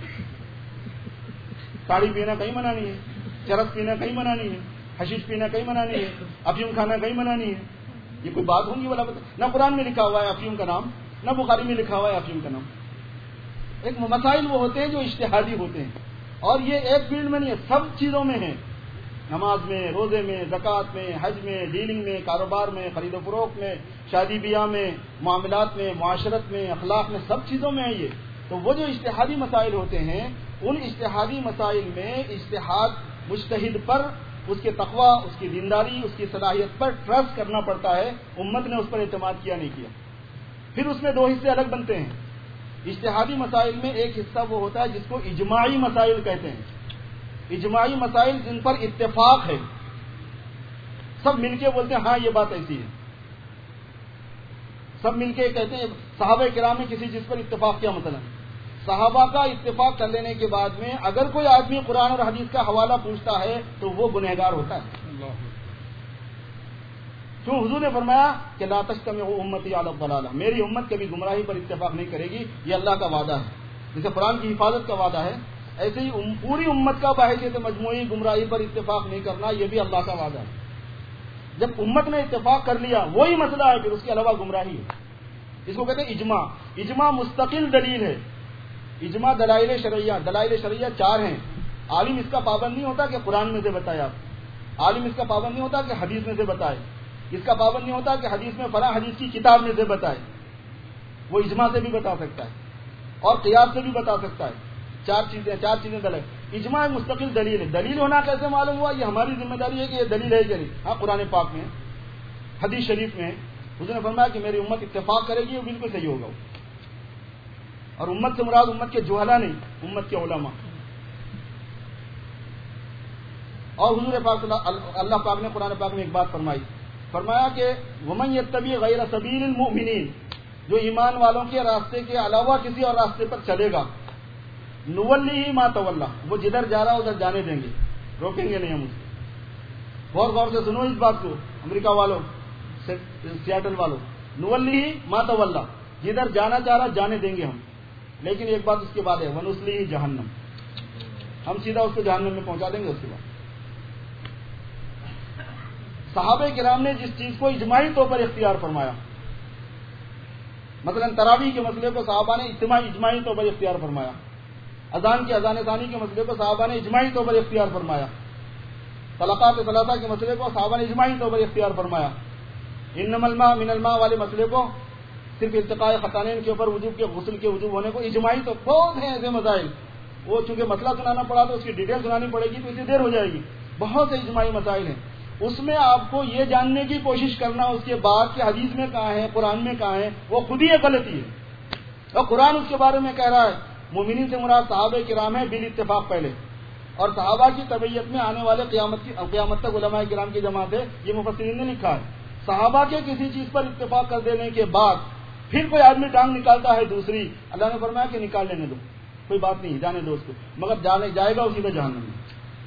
تاڑی پینا کہیں منع نہیں ہے، چرس پینا کہیں منع نہیں ہے، حشیش پینا کہیں منع نہیں ہے، افیون کھانا کہیں منع نہیں ہے. یہ کوئی بات ہوگی والا بتا؟ نہ قرآن میں لکھا ہوا ہے افیون کا نام، نہ بخاری میں لکھا ہوا ہے افیون کا نام. ایک مسائل وہ ہوتے ہیں جو اجتہادی ہوتے ہیں، اور یہ ایک فیلڈ میں نہیں ہے، سب چیزوں میں ہیں. نماز میں، روزے میں، زکوٰۃ میں، حج میں، ڈیلنگ میں، کاروبار میں، خرید و فروخت میں، شادی بیاہ میں، معاملات میں، معاشرت میں، اخلاق میں، سب چیزوں میں ہے یہ. تو وہ جو اجتہادی مسائل ہوتے ہیں ان اجتہادی مسائل میں اجتہاد مجتہد پر، اس کے تقوی، اس کی دینداری، اس کی صلاحیت پر ٹرسٹ کرنا پڑتا ہے. امت نے اس پر اعتماد کیا نہیں کیا. پھر اس میں 2 حصے الگ بنتے ہیں. اجتہادی مسائل میں ایک حصہ وہ ہوتا ہے جس کو اجماعی مسائل کہتے ہیں. اجماعی مسائل جن پر اتفاق ہے، سب مل کے بولتے ہیں ہاں یہ بات ایسی ہے. سب مل کے کہتے ہیں. صحابہ کرام نے کسی چیز پر اتفاق کیا، مثلا صحابہ کا اتفاق کر لینے کے بعد میں اگر کوئی آدمی قرآن اور حدیث کا حوالہ پوچھتا ہے تو وہ گنہگار ہوتا ہے. کیوں؟ حضور نے فرمایا کہ لا تجتمع امتی علی الضلالہ، میری امت کبھی گمراہی پر اتفاق نہیں کرے گی. یہ اللہ کا وعدہ ہے. جیسے قرآن کی حفاظت کا وعدہ ہے، ایسے ہی پوری امت کا بحیثیت مجموعی گمراہی پر اتفاق نہیں کرنا یہ بھی اللہ کا وعدہ ہے. جب امت نے اتفاق کر لیا وہی مسئلہ ہے، پھر اس کے علاوہ گمراہی ہے. اس کو کہتے ہیں اجماع. اجماع مستقل دلیل ہے. اجماع دلائل شرعیہ 4 ہیں. عالم اس کا پابند نہیں ہوتا کہ قرآن میں سے بتائے آپ، عالم اس کا پابند نہیں ہوتا کہ حدیث میں سے بتائے، اس کا پابند نہیں ہوتا کہ حدیث میں فلاں حدیث کی کتاب میں سے بتائے. وہ اجماع سے بھی بتا سکتا ہے اور قیاس سے بھی بتا سکتا ہے. 4 چیزیں دلائل. اجماع مستقل دلیل ہے. دلیل ہونا کیسے معلوم ہوا؟ یہ ہماری ذمہ داری ہے کہ یہ دلیل ہے کہ نہیں. ہاں قرآن پاک میں، حدیث شریف میں حضور نے فرمایا کہ میری امت اتفاق کرے گی، وہ بالکل صحیح ہوگا. اور امت سے مراد امت کے جہلا نہیں، امت کے علماء. اور حضور پاک اللہ پاک نے قرآن پاک میں ایک بات فرمایا کہ ومن یتبع غیر سبیل المؤمنین، جو ایمان والوں کے راستے کے علاوہ کسی اور راستے پر چلے گا، نولیہ ما تولی، وہ جدھر جا رہا ادھر جانے دیں گے، روکیں گے نہیں ہم اسے. غور غور سے سنو اس بات کو، امریکہ والوں، سیاٹل والوں، نولیہ ما تولی، جدھر جانا چاہ رہا جانے دیں گے ہم. لیکن ایک بات اس کے بعد ہے، ونصلیہ جہنم، ہم سیدھا اس کو جہنم میں پہنچا دیں گے. اس کے بعد صحابہ کرام نے جس چیز کو اجماعی طور پر اختیار فرمایا، مثلا تراویح کے مسئلے کو صحابہ نے اجماعی طور پر اختیار فرمایا، اذان ثانی کے مسئلے کو صحابہ نے اجماعی طور پر اختیار فرمایا، طلقات ثلاثہ کے مسئلے کو صحابہ نے اجماعی طور پر اختیار فرمایا، انما الماء من الماء والے مسئلے کو صرف التقاء خطانین کے اوپر وجوب کے غسل کے وجوب ہونے کو اجماعی. تو بہت ہیں ایسے مسائل، وہ چونکہ مسئلہ سنانا پڑا تو اس کی ڈیٹیل سنانی پڑے گی تو اسی دیر ہو جائے گی. بہت سے اجماعی مسائل ہیں، اس میں آپ کو یہ جاننے کی کوشش کرنا اس کے بعد کہ حدیث میں کہاں ہے، قرآن میں کہاں ہے، وہ خود ہی ایک غلطی ہے. اور قرآن اس کے بارے میں کہہ رہا ہے مومنین سے مراد صحابہ کرام ہے بالاتفاق پہلے، اور صحابہ کی تبعیت میں آنے والے قیامت تک علماء کرام کی جماعت ہے، یہ مفسرین نے لکھا ہے. صحابہ کے کسی چیز پر اتفاق کر دینے کے بعد پھر کوئی آدمی ٹانگ نکالتا ہے دوسری، اللہ نے فرمایا کہ نکال لینے دو، کوئی بات نہیں، جانے دو اس کو، مگر جائے گا اسی میں جہنم میں.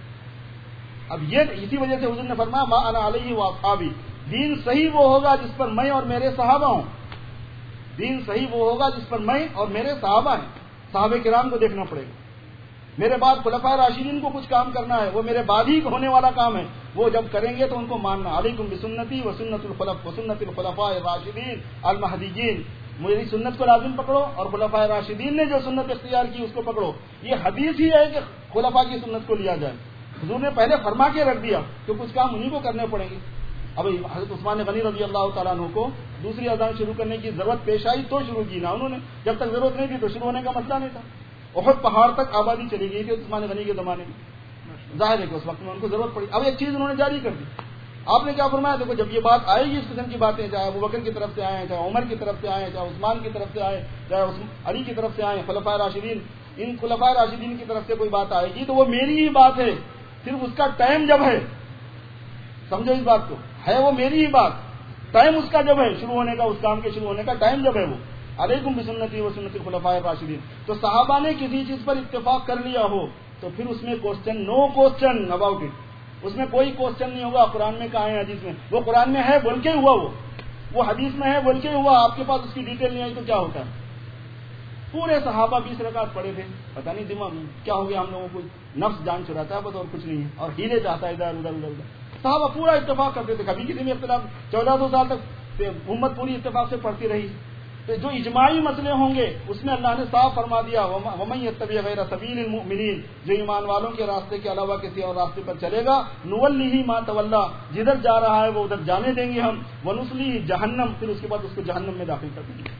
اب یہ اسی وجہ سے حضور نے فرمایا ما انا علیہ واصحابی، دین صحیح وہ ہوگا جس پر میں اور میرے صحابہ ہوں. دین صحیح وہ ہوگا جس پر میں اور میرے صحابہ ہیں. صحابہ کرام کو دیکھنا پڑے گا. میرے بعد خلفائے راشدین کو کچھ کام کرنا ہے، وہ میرے بعد ہی ہونے والا کام ہے، وہ جب کریں گے تو ان کو ماننا. علیکم بسنتی وسنت الخلفاء الراشدین المہدیین، میری سنت کو لازم پکڑو اور خلفائے راشدین نے جو سنت اختیار کی اس کو پکڑو. یہ حدیث ہی ہے کہ خلفاء کی سنت کو لیا جائے. حضور نے پہلے فرما کے رکھ دیا کہ کچھ کام انہیں کو کرنے پڑیں گے. اب حضرت عثمان غنی رضی اللہ تعالیٰ عنہ کو دوسری اذان شروع کرنے کی ضرورت پیش آئی تو شروع کی نا انہوں نے، جب تک ضرورت نہیں تھی تو شروع ہونے کا مسئلہ نہیں تھا. احد پہاڑ تک آبادی چلی گئی تھی عثمان غنی کے زمانے میں، ظاہر ہے کہ اس وقت میں ان کو ضرورت پڑی. اب ایک چیز انہوں نے جاری کر دی. آپ نے کیا فرمایا؟ دیکھو جب یہ بات آئے گی، اس قسم کی باتیں، چاہے ابوبکر کی طرف سے آئے، چاہے عمر کی طرف سے آئے، چاہے عثمان کی طرف سے آئے، چاہے علی کی طرف سے آئے، خلفائے راشدین، ان خلفائے راشدین کی طرف سے کوئی بات آئے گی تو وہ میری ہی بات ہے، صرف اس کا ٹائم جب ہے، سمجھو اس بات کو، ہے وہ میری ہی بات، ٹائم اس کا جب ہے شروع ہونے کا، اس کام کے شروع ہونے کا ٹائم جب ہے وہ علیکم بسنتی و سنت الخلفاء الراشدین. تو صحابہ نے کسی چیز پر اتفاق کر لیا ہو تو پھر اس میں نو کوسچن اباؤٹ اٹ، اس میں کوئی کوسچن نہیں ہوگا قرآن میں کہاں ہے، حدیث میں. وہ قرآن میں ہے بول کے ہوا، وہ حدیث میں ہے بول کے ہوا، آپ کے پاس اس کی ڈیٹیل نہیں آئی تو کیا ہوتا ہے. پورے صحابہ 20 رکعت پڑے تھے، پتہ نہیں دماغ میں کیا ہو گیا ہم لوگوں کو، نفس جان چراتا ہے بس اور کچھ نہیں ہے، اور ہیلے جاتا ہے ادھر ادھر. صحابہ پورا اتفاق کرتے تھے، کبھی کسی میں اختلاف. 1400 سال تک امت پوری اتفاق سے پڑھتی رہی. تو جو اجماعی مسئلے ہوں گے اس میں اللہ نے صاف فرما دیا ومن یتبع غیر سبیل المؤمنین، جو ایمان والوں کے راستے کے علاوہ کسی اور راستے پر چلے گا، نولیہ ما تولی، جدھر جا رہا ہے وہ ادھر جانے دیں گے ہم، ونصلیہ جہنم، پھر اس کے بعد اس کو جہنم میں داخل کر دیں گے.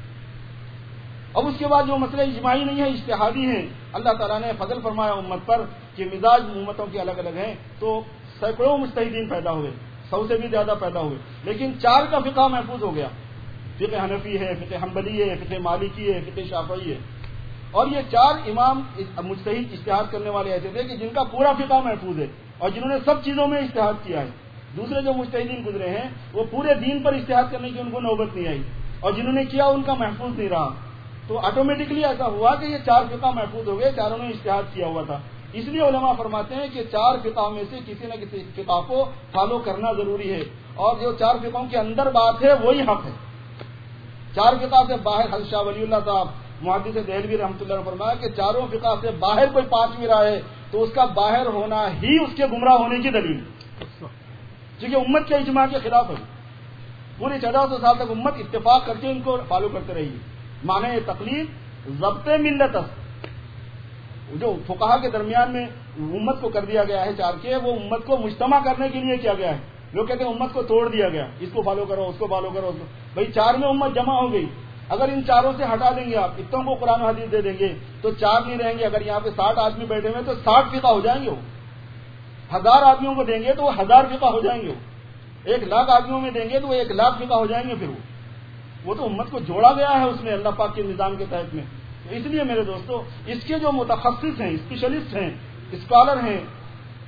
اب اس کے بعد جو مسئلے اجماعی نہیں ہیں، اجتہادی ہیں، اللہ تعالیٰ نے فضل فرمایا امت پر کہ مزاج امتوں کے الگ الگ ہیں، تو سینکڑوں مجتہدین پیدا ہوئے، 100 سے بھی زیادہ پیدا ہوئے، لیکن 4 کا فقہ محفوظ ہو گیا. فقہ حنفی ہے، فقہ حنبلی ہے، فقہ مالکی ہے، فقہ شافعی ہے. اور یہ 4 امام مجتہد اجتہاد کرنے والے ایسے تھے کہ جن کا پورا فقہ محفوظ ہے اور جنہوں نے سب چیزوں میں اجتہاد کیا ہے. دوسرے جو مجتہدین گزرے ہیں وہ پورے دین پر اجتہاد کرنے کی ان کو نوبت نہیں آئی، اور جنہوں نے کیا ان کا محفوظ نہیں رہا. تو آٹومیٹکلی ایسا ہوا کہ یہ 4 فقہ محفوظ ہو گئے، چاروں نے اجتہاد کیا ہوا تھا. اس لیے علماء فرماتے ہیں کہ 4 فقہ میں سے کسی نہ کسی فقہ کو فالو کرنا ضروری ہے، اور جو 4 فقہوں کے اندر بات ہے وہی حق ہے. 4 فقہ سے باہر، حضرت شاہ ولی اللہ صاحب محدث دہلوی رحمۃ اللہ نے فرمایا کہ 4 فقہ سے باہر کوئی 5ویں رائے ہے تو اس کا باہر ہونا ہی اس کے گمراہ ہونے کی دلیل ہے، کیونکہ امت کے اجماع کے خلاف ہے. پوری 1400 سال تک امت اتفاق کر کے ان کو فالو کرتے رہی. معنی تقلید ضبط ملت، جو فقہا کے درمیان میں امت کو کر دیا گیا ہے 4 کے، وہ امت کو مجتمع کرنے کے لیے کیا گیا ہے. لوگ کہتے ہیں امت کو توڑ دیا گیا، اس کو فالو کرو، اس کو فالو کرو. بھائی 4 میں امت جمع ہو گئی، اگر ان 4 سے ہٹا دیں گے آپ، اتوں کو قرآن و حدیث دے دیں گے تو 4 نہیں رہیں گے. اگر یہاں پہ 60 آدمی بیٹھے ہوئے تو 60 فقہ ہو جائیں گے. وہ 1000 آدمیوں کو دیں گے تو وہ 1000 فقہ ہو جائیں گے. 1,00,000 آدمیوں میں دیں گے تو وہ 1,00,000 فقہ ہو جائیں گے. پھر وہ تو امت کو جوڑا گیا ہے اس میں اللہ پاک کے نظام کے تحت میں. اس لیے میرے دوستو، اس کے جو متخصص ہیں، اسپیشلسٹ ہیں، اسکالر ہیں،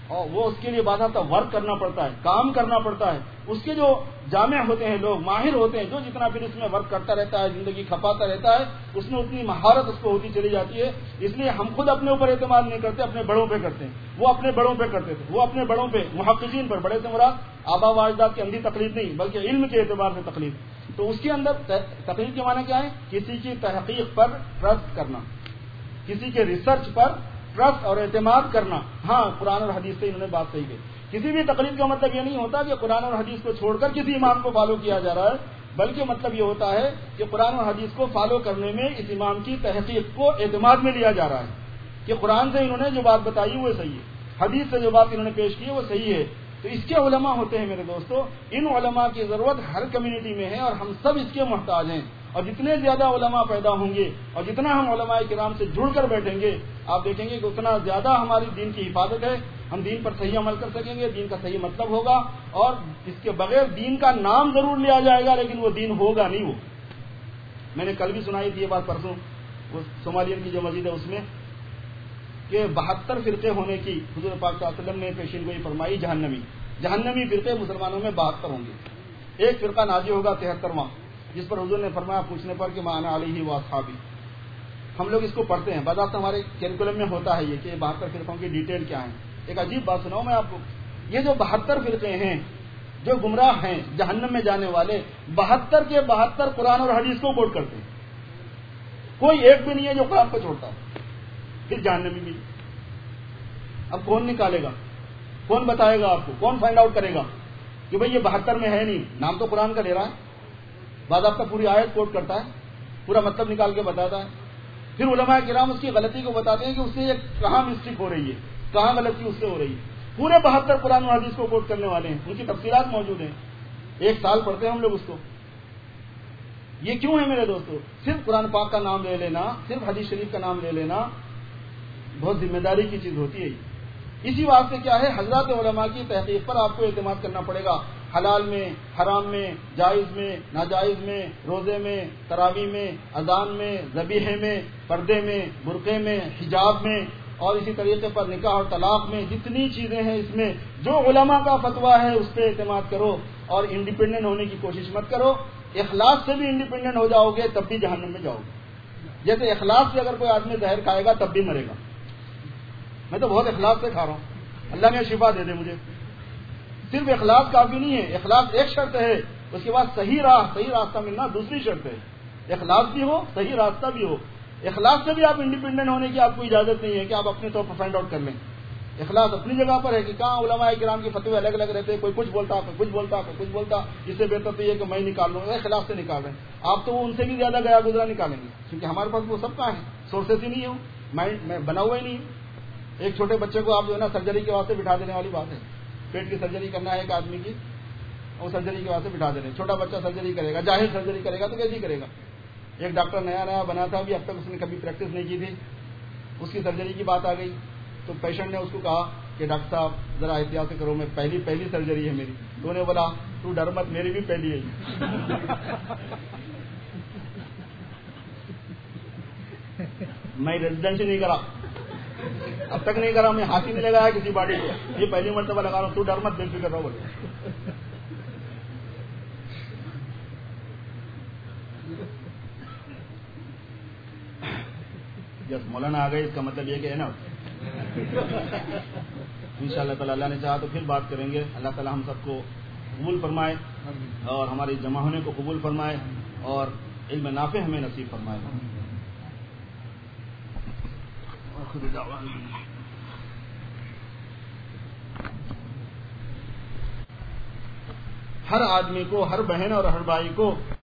اور وہ اس کے لیے باضابطہ ورک کرنا پڑتا ہے، کام کرنا پڑتا ہے. اس کے جو جامع ہوتے ہیں لوگ، ماہر ہوتے ہیں، جو جتنا پھر اس میں ورک کرتا رہتا ہے، زندگی کھپاتا رہتا ہے، اس میں اتنی مہارت اس کو ہوتی چلی جاتی ہے. اس لیے ہم خود اپنے اوپر اعتماد نہیں کرتے، اپنے بڑوں پہ کرتے ہیں. وہ اپنے بڑوں پہ کرتے تھے، وہ اپنے بڑوں پہ، محققین پر. بڑے سے مراد آبا و اجداد کی اندھی تقلید نہیں، بلکہ علم کے اعتبار سے تقلید. تو اس کے اندر تقلید کے معنی کیا ہے؟ کسی کی تحقیق پر ٹرسٹ کرنا، کسی کے ریسرچ پر ٹرسٹ اور اعتماد کرنا. ہاں، قرآن اور حدیث سے انہوں نے بات صحیح کی. کسی بھی تقلید کا مطلب یہ نہیں ہوتا کہ قرآن اور حدیث کو چھوڑ کر کسی امام کو فالو کیا جا رہا ہے، بلکہ مطلب یہ ہوتا ہے کہ قرآن اور حدیث کو فالو کرنے میں اس امام کی تحقیق کو اعتماد میں لیا جا رہا ہے کہ قرآن سے انہوں نے جو بات بتائی وہ صحیح ہے، حدیث سے جو بات انہوں نے پیش کی وہ صحیح ہے. تو اس کے علماء ہوتے ہیں میرے دوستو. ان علماء کی ضرورت ہر کمیونٹی میں ہے اور ہم سب اس کے محتاج ہیں. اور جتنے زیادہ علماء پیدا ہوں گے اور جتنا ہم علماء کرام سے جڑ کر بیٹھیں گے، آپ دیکھیں گے کہ اتنا زیادہ ہماری دین کی حفاظت ہے. ہم دین پر صحیح عمل کر سکیں گے، دین کا صحیح مطلب ہوگا. اور اس کے بغیر دین کا نام ضرور لیا جائے گا لیکن وہ دین ہوگا نہیں. وہ میں نے کل بھی سنائی تھی یہ بات، پرسوں وہ صومالیہ کی جو مسجد ہے اس میں، کہ 72 فرقے ہونے کی حضور پاک صلی اللہ علیہ وسلم نے پیشین گوئی فرمائی. جہنمی فرقے مسلمانوں میں 72 ہوں گے. ایک فرقہ ناجی ہوگا 73واں، جس پر حضور نے فرمایا پوچھنے پر کہ مانا علیہ و اصحابی. ہم لوگ اس کو پڑھتے ہیں، باضابطہ ہمارے کیریکولم میں ہوتا ہے یہ کہ 72 فرقوں کی ڈیٹیل کیا ہے. ایک عجیب بات سناؤں میں آپ کو. یہ جو 72 فرقے ہیں جو گمراہ ہیں، جہنم میں جانے والے، 72 کے 72 قرآن اور حدیث کو کوٹ کرتے ہیں. کوئی ایک بھی نہیں ہے جو قرآن کو چھوڑتا ہے. پھر جہنمی بھی. اب کون نکالے گا؟ کون بتائے گا آپ کو؟ کون فائنڈ آؤٹ کرے گا کہ بھئی یہ 72 میں ہے نہیں؟ نام تو قرآن کا لے رہا ہے، باضابطہ پوری آیت کوٹ کرتا ہے، پورا مطلب نکال کے بتاتا ہے. پھر علماء کرام اس کی غلطی کو بتاتے ہیں کہ اس سے یہ کہاں مسٹیک ہو رہی ہے، کہاں غلطی اس سے ہو رہی ہے. پورے 72 قرآن و حدیث کو کوٹ کرنے والے ہیں، ان کی تفصیلات موجود ہیں. 1 سال پڑھتے ہیں ہم لوگ اس کو. یہ کیوں ہے میرے دوستو؟ صرف قرآن پاک کا نام لے لینا، صرف حدیث شریف کا نام لے لینا بہت ذمہ داری کی چیز ہوتی ہے. اسی واسطے کیا ہے، حضرات علماء کی تحقیق پر آپ کو اعتماد کرنا پڑے گا. حلال میں، حرام میں، جائز میں، ناجائز میں، روزے میں، تراویح میں، اذان میں، ذبیحے میں، پردے میں، برقعے میں، حجاب میں، اور اسی طریقے پر نکاح اور طلاق میں جتنی چیزیں ہیں اس میں جو علماء کا فتویٰ ہے اس پہ اعتماد کرو اور انڈیپینڈنٹ ہونے کی کوشش مت کرو. اخلاص سے بھی انڈیپینڈنٹ ہو جاؤ گے تب بھی جہنم میں جاؤ گے. جیسے اخلاص سے اگر کوئی آدمی زہر کھائے گا تب بھی مرے گا. میں تو بہت اخلاص سے کھا رہا ہوں، اللہ نے شفا دے دے مجھے. صرف اخلاص کافی نہیں ہے، اخلاص ایک شرط ہے، اس کے بعد صحیح راستہ ملنا دوسری شرط ہے. اخلاص بھی ہو، صحیح راستہ بھی ہو. اخلاص سے بھی آپ انڈیپینڈنٹ ہونے کی آپ کو اجازت نہیں ہے کہ آپ اپنے طور پر فائنڈ آؤٹ کر لیں. اخلاص اپنی جگہ پر ہے کہ کہاں علماء کرام کے فتوے الگ الگ رہتے ہیں، کوئی کچھ بولتا، کوئی کچھ بولتا، کوئی کچھ بولتا. اس سے بہتر تو یہ کہ میں نکال لوں. اخلاص سے نکال رہے ہیں آپ، تو وہ ان سے بھی زیادہ گیا گزرا نکالیں گے، کیونکہ ہمارے پاس وہ سب کا ہے، سورسز ہی نہیں ہو، مائنڈ میں بنا ہوا ہی نہیں. ایک چھوٹے بچے کو آپ جو ہے نا سرجری کے واسطے بٹھا دینے والی بات ہے. پیٹ کی سرجری کرنا ہے ایک آدمی کی، وہ سرجری کے واسطے بٹھا دے رہے ہیں. چھوٹا بچہ سرجری کرے گا، جاہل سرجری کرے گا تو کیسی کرے گا؟ ایک ڈاکٹر نیا بنا تھا، ابھی اب تک اس نے کبھی پریکٹس نہیں کی تھی، اس کی سرجری کی بات آ گئی تو پیشنٹ نے اس کو کہا کہ ڈاکٹر صاحب ذرا احتیاط سے کرو، میں پہلی سرجری ہے میری. تو نے بولا تو ڈر مت، میری بھی پہلی ہے. میں ریزیڈنسی نہیں کرا، اب تک نہیں کرا، میں ہاتھ ہی نہیں لگایا کسی باڈی کو، یہ پہلی مرتبہ لگا رہا ہوں. تو ڈر مت، بے فکر رہو. بولے جب مولانا آ گئے اس کا مطلب یہ کہ ہے نا انشاءاللہ تعالی اللہ نے چاہا تو پھر بات کریں گے. اللہ تعالی ہم سب کو قبول فرمائے اور ہمارے جمع ہونے کو قبول فرمائے اور علم نافع ہمیں نصیب فرمائے. ہر آدمی کو، ہر بہن اور ہر بھائی کو